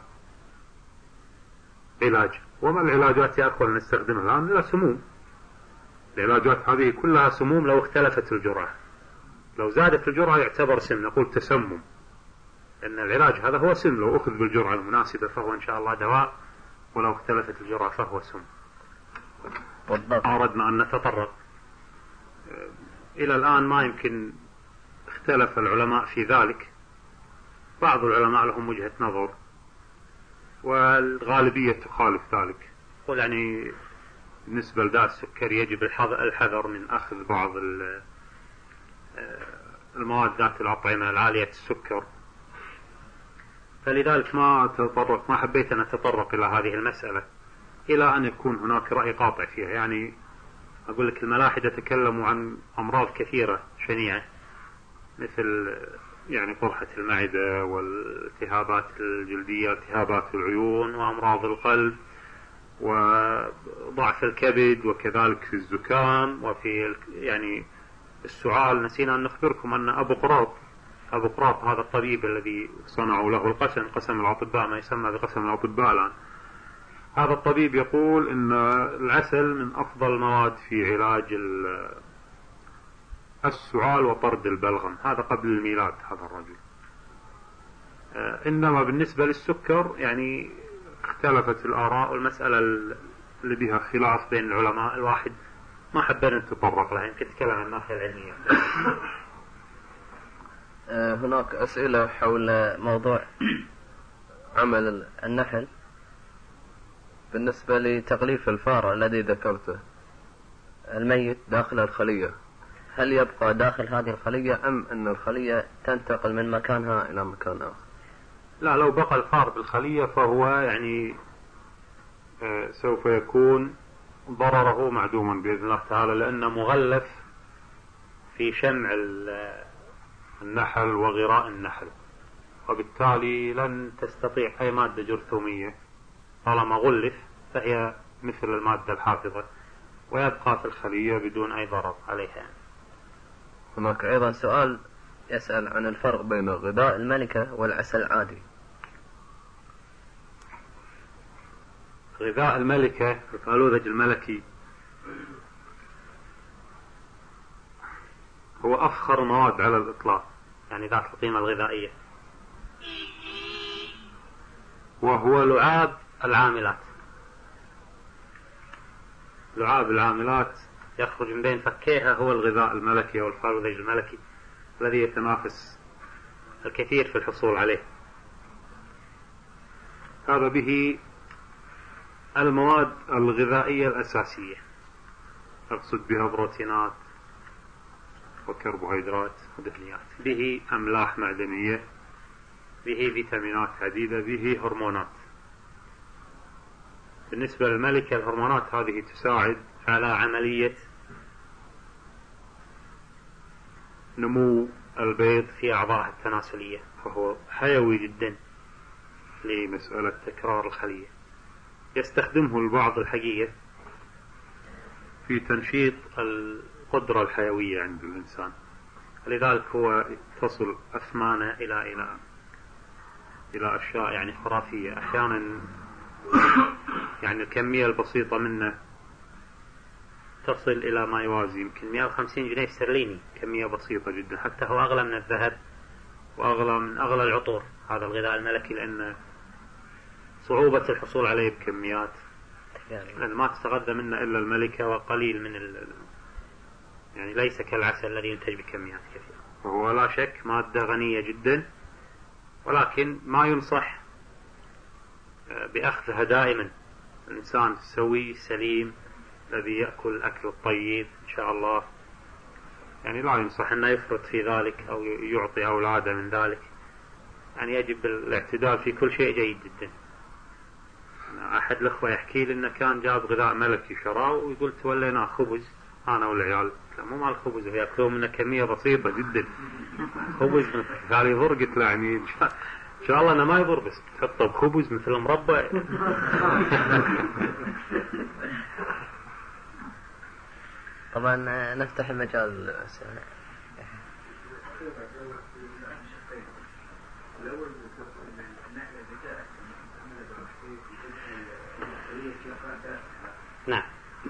علاج. وما العلاجات يا أخوة نستخدمها الآن؟ لا سموم. العلاجات هذه كلها سموم لو اختلفت الجرعة. لو زادت الجرعة يعتبر سم، نقول تسمم، لأن العلاج هذا هو سم، لو أخذ بالجرعة المناسبة فهو إن شاء الله دواء، ولو اختلفت الجرعة فهو سم. أردنا أن نتطرق إلى الآن، ما يمكن اختلف العلماء في ذلك، بعض العلماء لهم وجهة نظر والغالبية تخالف ذلك. قل يعني بالنسبة لداء السكري يجب الحذر من أخذ بعض المواد ذات الأطعمة العالية السكر، فلذلك ما تطرق ما حبيت أن أتطرق إلى هذه المسألة إلى أن يكون هناك رأي قاطع فيها. يعني أقول لك الملاحدة تكلموا عن أمراض كثيرة شنيعة، مثل يعني قرحة المعدة والالتهابات الجلدية، التهابات العيون، وأمراض القلب، وضعف الكبد، وكذلك الزكام، وفي يعني السعال. نسينا أن نخبركم أن أبو قراط أبو قراط هذا الطبيب الذي صنعوا له القسم، قسم الأطباء، ما يسمى بقسم الأطباء الآن، هذا الطبيب يقول أن العسل من أفضل المواد في علاج السعال وطرد البلغم. هذا قبل الميلاد هذا الرجل. إنما بالنسبة للسكر يعني اختلفت الآراء، والمسألة اللي بها خلاف بين العلماء، الواحد ما حبنا نتطرق لها، يمكن نتكلم عن الناحية العلمية. هناك أسئلة حول موضوع عمل النحل بالنسبة لتغليف الفار الذي ذكرته الميت داخل الخلية، هل يبقى داخل هذه الخلية أم أن الخلية تنتقل من مكانها إلى مكان آخر؟ لا، لو بقى الفار بالخلية فهو يعني آه سوف يكون ضرره معدوما بإذن الله تعالى، لأنه مغلف في شمع النحل وغراء النحل، وبالتالي لن تستطيع أي مادة جرثومية طالما غلف فهي مثل المادة الحافظة ويبقى في الخلية بدون أي ضرر عليها. هناك أيضا سؤال يسأل عن الفرق بين غذاء الملكة والعسل العادي. غذاء الملكة الفالوذج الملكي هو أفخر مواد على الإطلاق، يعني ذات القيمة الغذائية، وهو لعاب العاملات. لعاب العاملات يخرج من بين فكيها هو الغذاء الملكي أو الفالوذج الملكي الذي يتنافس الكثير في الحصول عليه. هذا به المواد الغذائية الأساسية، أقصد بها بروتينات وكربوهيدرات ودهنيات، به أملاح معدنية، به فيتامينات عديدة، به هرمونات. بالنسبة للملكة الهرمونات هذه تساعد على عملية نمو البيض في أعضائها التناسلية، فهو حيوي جدا لمسألة تكرار الخلية. يستخدمه البعض الحقيقة في تنشيط القدرة الحيوية عند الإنسان، لذلك هو تصل أثمانه إلى إلى إلى أشياء يعني خرافية. أحيانا يعني الكمية البسيطة منه تصل إلى ما يوازي يمكن مئة وخمسين جنيه استرليني، كمية بسيطة جدا، حتى هو أغلى من الذهب وأغلى من أغلى العطور هذا الغذاء الملكي، لأن صعوبة الحصول عليه بكميات، لأن ما تتغذى منه إلا الملكة وقليل من ال... يعني ليس كالعسل الذي ينتج بكميات كثيرة. فهو لا شك مادة غنية جدا، ولكن ما ينصح بأخذها دائما. الإنسان السوي السليم الذي يأكل الأكل الطيب إن شاء الله يعني لا ينصح أنه يفرط في ذلك أو يعطي أولاده من ذلك، يعني يجب الاعتدال في كل شيء جيد جدا. أحد الأخوة يحكي لي أنه كان جاب غذاء ملكي شراه ويقول تولينا خبز أنا والعيال، مو مال خبز ويأكلون منه كمية بسيطة جدا، خبز قال يضر. قلت له يعني إن شاء الله أنا ما يضر، بس تحطه بخبز مثل مربع. طبعا نفتح المجال. نعم.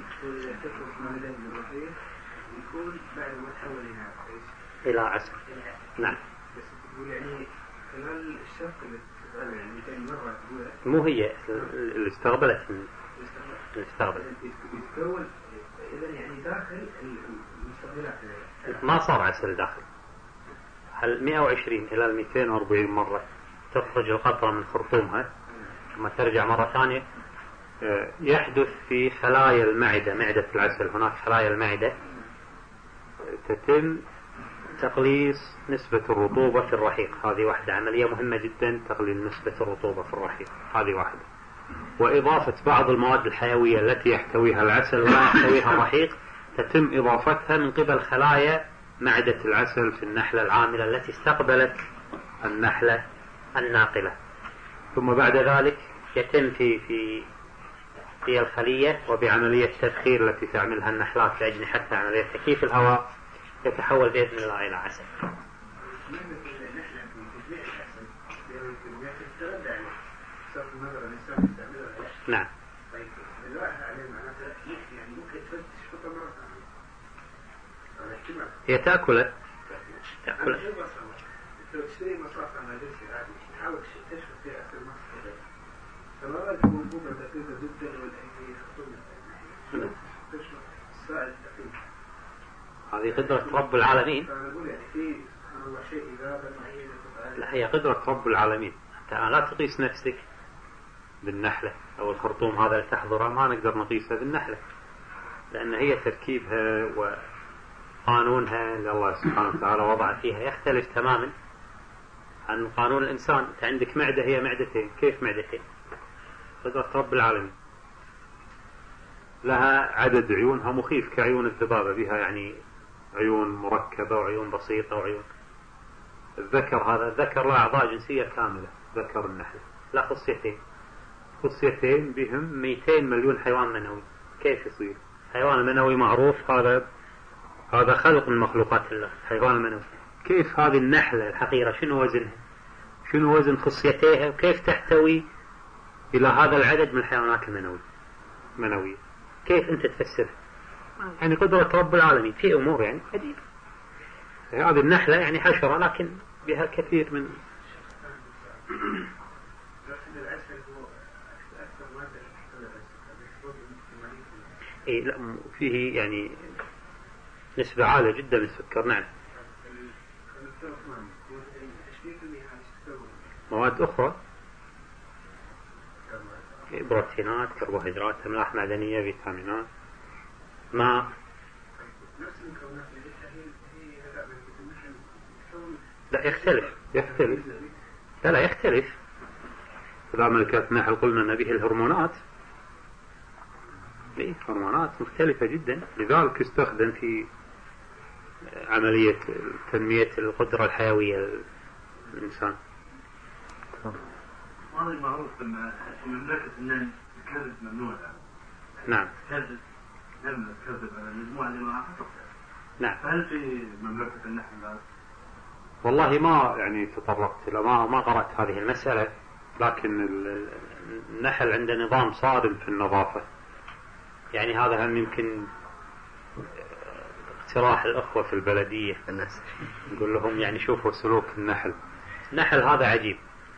يكون بعد ما تحول إلى عسل. نعم. بس تقول يعني خلال الشرق اللي يعني ثاني مرة تقولها مو هي اللي استقبلت اللي استقبلت يتكون إذا يعني داخل المستقبلات ما صار عسل داخل. هل مئة وعشرين إلى مئتين وأربعين مرة تخرج القطرة من خرطومها ثم ترجع مرة ثانية. يحدث في خلايا المعدة، معدة العسل، هناك خلايا المعدة تتم تقليص نسبة الرطوبة في الرحيق. هذه واحدة عملية مهمة جدا، تقليل نسبة الرطوبة في الرحيق، هذه واحدة. وإضافة بعض المواد الحيوية التي يحتويها العسل ولا يحتويها الرحيق تتم إضافتها من قبل خلايا معدة العسل في النحلة العاملة التي استقبلت النحلة الناقلة. ثم بعد ذلك يتم في في في الخلية وبعملية التبخير التي تعملها النحلات بأجنحتها، عملية تكييف الهواء، يتحول بإذن الله إلى عسل. نعم. هي تأكله تأكله تشتري مصاصة مدرسة عادي تحاول تشوف فيها أكل مصر فما بالك موجودة دقيقة جدا والأيدي خطوة تشوف السائل الدقيق. هذه قدرة رب العالمين. فأنا أقول يعني في سبحان الله شيء إذا لا، هي قدرة رب العالمين لا تقيس نفسك بالنحلة أو الخرطوم هذا اللي تحضره، ما نقدر نقيسها بالنحلة، لأن هي تركيبها وقانونها اللي الله سبحانه وتعالى وضع فيها يختلف تماما عن قانون الإنسان. أنت عندك معدة هي معدتين، كيف معدتين؟ قدرة رب العالمين، لها عدد عيونها مخيف كعيون الذبابة، بها يعني عيون مركبة وعيون بسيطة وعيون. الذكر هذا الذكر له أعضاء جنسية كاملة، ذكر النحلة لا خصيتين، خصيتين بهم مئتين مليون حيوان منوي. كيف يصير؟ حيوان المنوي معروف، هذا هذا خلق من مخلوقات الله، حيوان المنوي. كيف هذه النحلة الحقيرة شنو وزنها؟ شنو وزن خصيتيها؟ وكيف تحتوي إلى هذا العدد من الحيوانات المنوية منوية؟ كيف أنت تفسرها؟ يعني قدرة رب العالمين في أمور يعني عجيبة. هذه النحلة يعني حشرة لكن بها كثير من إيه لا فيه يعني نسبة عالية جدا من السكر. نعم. مواد أخرى، بروتينات، كربوهيدرات، أملاح معدنية، فيتامينات، ماء. لا يختلف يختلف لا لا يختلف. إذا ملكات النحل قلنا أن به الهرمونات، به هرمونات مختلفة جدا، لذلك يستخدم في عملية تنمية القدرة الحيوية للإنسان. هذا المعروف أن مملكة النحل الكذب ممنوع. نعم. كذب لما تكذب على المجموعة اللي معها تقتل. نعم. هل في مملكة النحل الآن؟ والله ما يعني تطرقت إلى ما ما قرأت هذه المسألة، لكن النحل عنده نظام صارم في النظافة. يعني هذا هم يمكن اقتراح الأخوة في البلدية، الناس نقول لهم يعني شوفوا سلوك النحل. النحل هذا عجيب.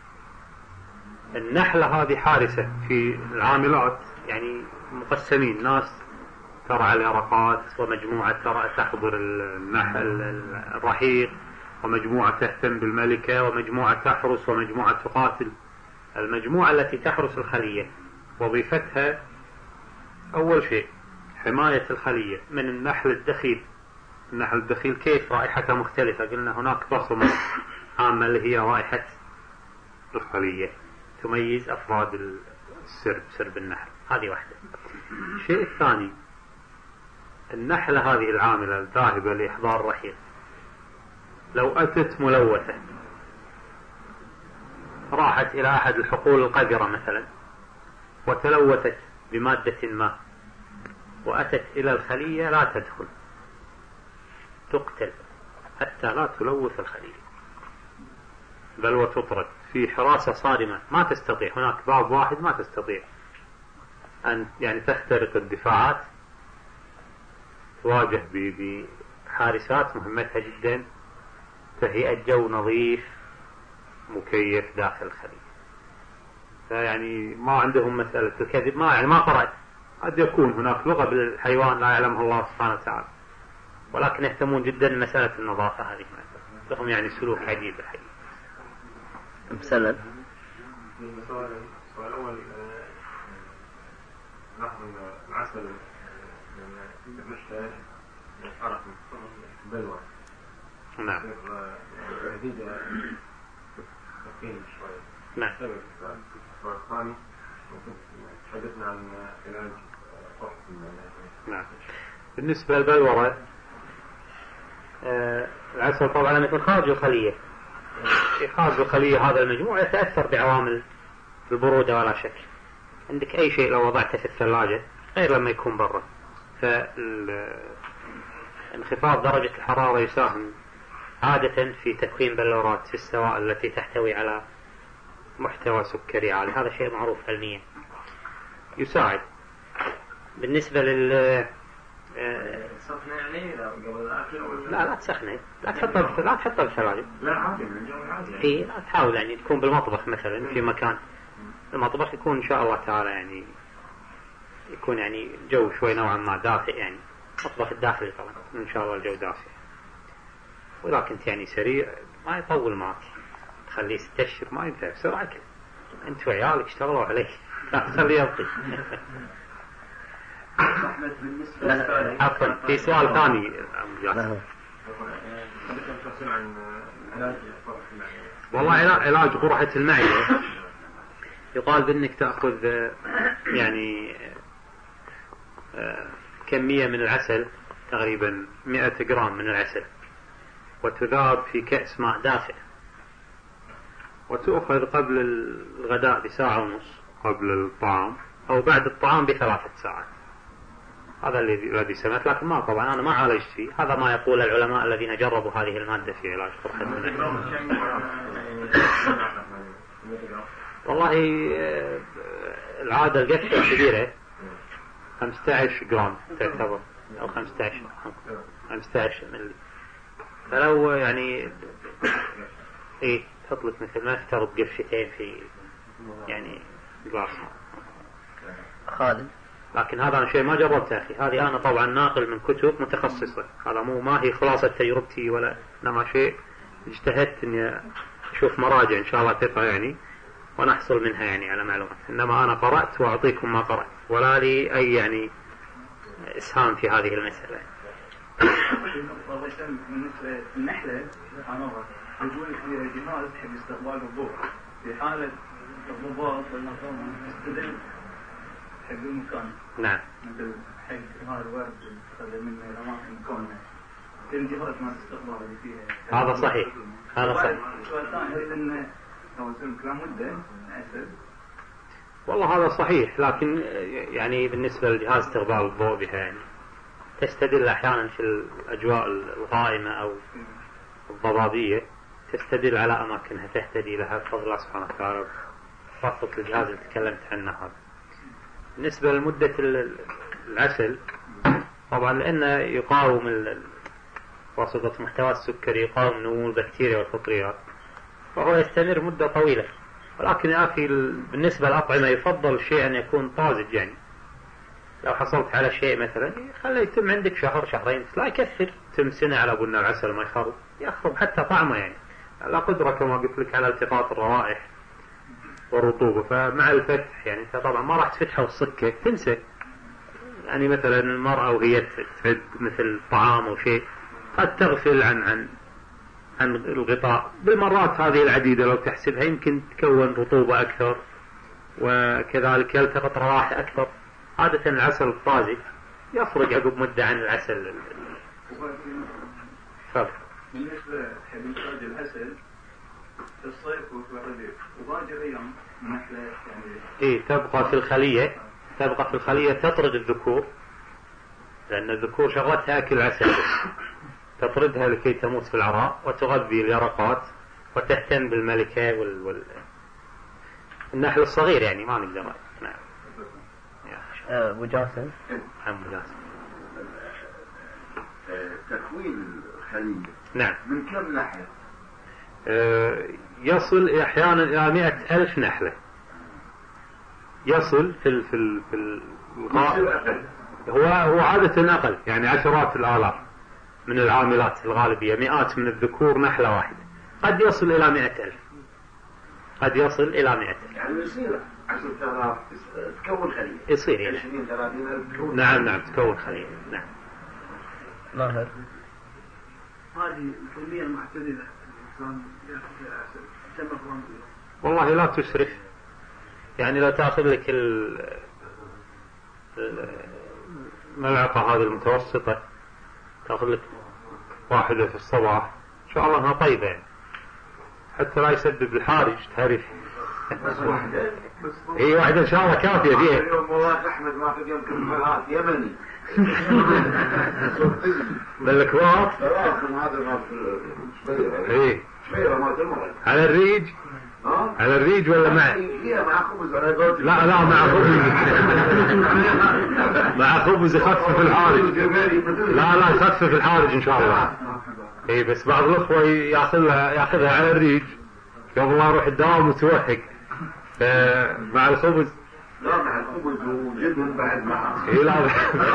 النحلة هذه حارسة في العاملات، يعني مقسمين، ناس ترعى اليرقات، ومجموعة ترعى تحضر النحل الرحيق، ومجموعة تهتم بالملكة، ومجموعة تحرس، ومجموعة تقاتل. المجموعة التي تحرس الخلية وظيفتها أول شيء حماية الخلية من النحل الدخيل. النحل الدخيل كيف رائحته مختلفة؟ قلنا هناك بصمة عامة اللي هي رائحة الخلية تميز أفراد السرب، سرب النحل. هذه واحدة. الشيء الثاني، النحلة هذه العاملة الذاهبة لإحضار الرحيق لو أتت ملوثة، راحت إلى أحد الحقول القذرة مثلا وتلوثت بمادة ما وأتت إلى الخلية، لا تدخل، تقتل حتى لا تلوث الخلية، بل وتطرد في حراسة صارمة. ما تستطيع، هناك باب واحد ما تستطيع أن يعني تخترق الدفاعات، تواجه بحارسات مهمتها جدا تهيئة جو نظيف مكيف داخل الخلية. فيعني ما عندهم مسألة الكذب، ما يعني ما قرأت. قد يكون هناك لغة بالحيوان لا يعلمها الله سبحانه وتعالى، ولكن يهتمون جدا بمسألة النظافة هذه. لهم يعني سلوك عجيب الحقيقة. مسألة السؤال الأول، لاحظ العسل مشتهى عرق بلوى. نعم. جديدة تقييم شوي. نعم. السؤال الثاني تحدثنا عن علاج صحة. نعم. بالنسبة للبلورة، آه العسل طبعا مثل خارج الخلية. خارج الخلية هذا المجموع يتأثر بعوامل البرودة ولا شك. عندك أي شيء لو وضعته في الثلاجة غير لما يكون برا، فانخفاض درجة الحرارة يساهم عادة في تكوين بلورات في السوائل التي تحتوي على محتوى سكري عالي. هذا شيء معروف علميا يساعد. بالنسبة لل سخنة يعني قبل الأكل؟ لا لا تسخنه، لا تحطه لا تحطه بالثلاجة. لا عادي من الجو عادي. إيه لا تحاول يعني تكون بالمطبخ مثلا، في مكان المطبخ يكون إن شاء الله تعالى يعني يكون يعني جو شوي نوعا ما دافئ، يعني مطبخ الداخلي طبعا إن شاء الله الجو دافئ. وإذا كنت يعني سريع ما يطول معك، تخليه ستة أشهر ما ينفع بسرعة كذا، أنت وعيالك اشتغلوا عليه لا تخليه يبطي. عفوا في سؤال ثاني. والله علاج قرحة المعدة يقال بأنك تأخذ يعني كمية من العسل تقريبا مئة جرام من العسل وتذاب في كأس ماء دافئ وتأخذ قبل الغداء بساعة ونص قبل الطعام أو بعد الطعام بثلاثة ساعات. هذا الذي سمعت، لكن ما طبعا أنا ما عالجت فيه. هذا ما يقول العلماء الذين جربوا هذه المادة في علاج قرحة المعدة. والله العادة القفة الكبيرة خمسة عشر جرام تعتبر أو خمسة عشر خمسة عشر ملي، فلو يعني إيه تطلق مثل ما افترض قفتين في يعني جلاس. خالد لكن هذا أنا شيء ما جربته أخي، هذه أنا طبعا ناقل من كتب متخصصة، هذا مو ما هي خلاصة تجربتي ولا إنما شيء اجتهدت إني أشوف مراجع إن شاء الله ثقة يعني ونحصل منها يعني على معلومات، إنما أنا قرأت وأعطيكم ما قرأت ولا لي أي يعني إسهام في هذه المسألة. بالنسبة للنحلة يقول فيها جهاز حق استقبال الضوء في حالة الضباط والنظام تستدل حق المكان. نعم. مثل حق هذا الورد تستخدم منه الأماكن مكونة. الجهاز ما تستقبل اللي فيها. هذا صحيح. هذا صحيح. السؤال الثاني هل إنه لو سلم كلام مدة أسد؟ والله هذا صحيح، لكن يعني بالنسبة لجهاز استقبال الضوء بها يعني تستدل أحيانا في الأجواء الغائمة أو الضبابية تستدل على أماكنها تهتدي لها بفضل الله سبحانه وتعالى وفقط الجهاز اللي تكلمت عنه هذا. بالنسبة لمدة العسل طبعا لأنه يقاوم واسطة محتوى السكري يقاوم نمو البكتيريا والفطريات فهو يستمر مدة طويلة، ولكن يا أخي بالنسبة للأطعمة يفضل الشيء أن يكون طازج، يعني لو حصلت على شيء مثلا خليه يتم عندك شهر شهرين، لا يكثر تم سنة على بنا العسل ما يخرب يخرب حتى طعمه، يعني لا قدرة كما قلت لك على التقاط الروائح والرطوبة. فمع الفتح يعني انت طبعا ما راح تفتحه والصكة تنسى، يعني مثلا المرأة وهي تعد مثل طعام أو شيء قد تغفل عن عن عن الغطاء بالمرات هذه العديدة، لو تحسبها يمكن تكون رطوبة أكثر وكذلك يلتقط روائح أكثر. عادة العسل الطازج يفرق عقب مدة عن العسل. بالنسبة لإنتاج العسل في الصيف وفي الربيع وباقي الأيام نحلة يعني إيه تبقى في الخلية تبقى في الخلية تطرد الذكور، لأن الذكور شغلتها أكل عسل تطردها لكي تموت في العراء وتغذي اليرقات وتهتم بالملكة وال... وال... النحل الصغير يعني ما نقدر. نعم. أبو جاسم. أبو جاسم. تكوين الخلية. نعم. من كم نحلة؟ أه يصل أحيانا إلى مئة ألف نحلة. يصل في ال... في ال... في الغالب هو هو عادة أقل، يعني عشرات الآلاف من العاملات الغالبية، مئات من الذكور نحلة واحدة، قد يصل إلى مئة ألف قد يصل إلى مئة ألف. يعني يصير عشرة آلاف تكون خلية. يصير يعني. عشرين ثلاثين ألف تكون. نعم نعم تكون خلية. نعم. ظاهر. هذه الكمية المعتدلة الإنسان يأخذ فيها عسل كم أفرام؟ والله لا تسرف، يعني لو تأخذ لك الملعقة هذه المتوسطة تأخذ لك واحدة في الصباح إن شاء الله أنها طيبة، يعني حتى لا يسبب الحارج تعرف. بس واحدة. هي واحدة إن شاء الله كافية فيها. اليوم والله أحمد ما في يمكن فلات يمني. بالكبار. فلاتهم هذا ما في. إيه. شوية ما تمر. على الريج. ها؟ على الريج ولا مع؟ هي مع خبز على زوج. لا لا مع خبز. مع خبز يخفف الحارج. لا لا يخفف الحارج إن شاء الله. إيه بس بعض الأخوة يأخذها يأخذها على الريج قبل لا يروح الدوام متوهق، فمع الخبز لا مع الخبز وجبن بعد معه. اي لا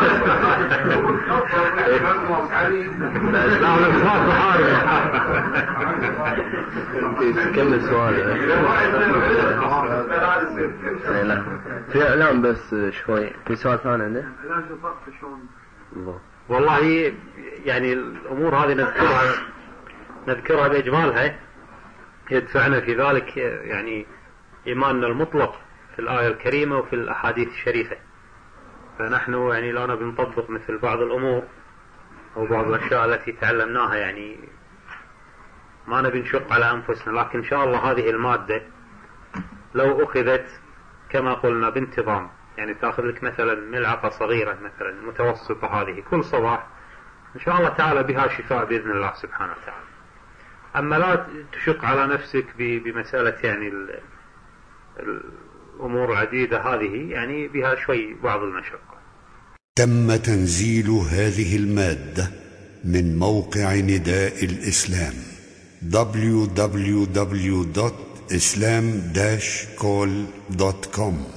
كمل سؤال. لا في اعلام بس شوي. في سؤال ثاني عنده؟ والله يعني الامور هذه نذكرها نذكرها باجمالها يدفعنا في ذلك يعني ايماننا المطلق في الآية الكريمة وفي الأحاديث الشريفة. فنحن يعني لا نبي نطبق مثل بعض الأمور أو بعض الأشياء التي تعلمناها، يعني ما نبي نشق على أنفسنا، لكن إن شاء الله هذه المادة لو أخذت كما قلنا بانتظام، يعني تأخذ لك مثلا ملعقة صغيرة مثلا متوسطة هذه كل صباح، إن شاء الله تعالى بها شفاء بإذن الله سبحانه وتعالى. أما لا تشق على نفسك بمسألة يعني ال الأمور العديدة هذه يعني بها شوي بعض المشقة. تم تنزيل هذه المادة من موقع نداء الإسلام دبليو دبليو دبليو دوت إسلام داش كول دوت كوم.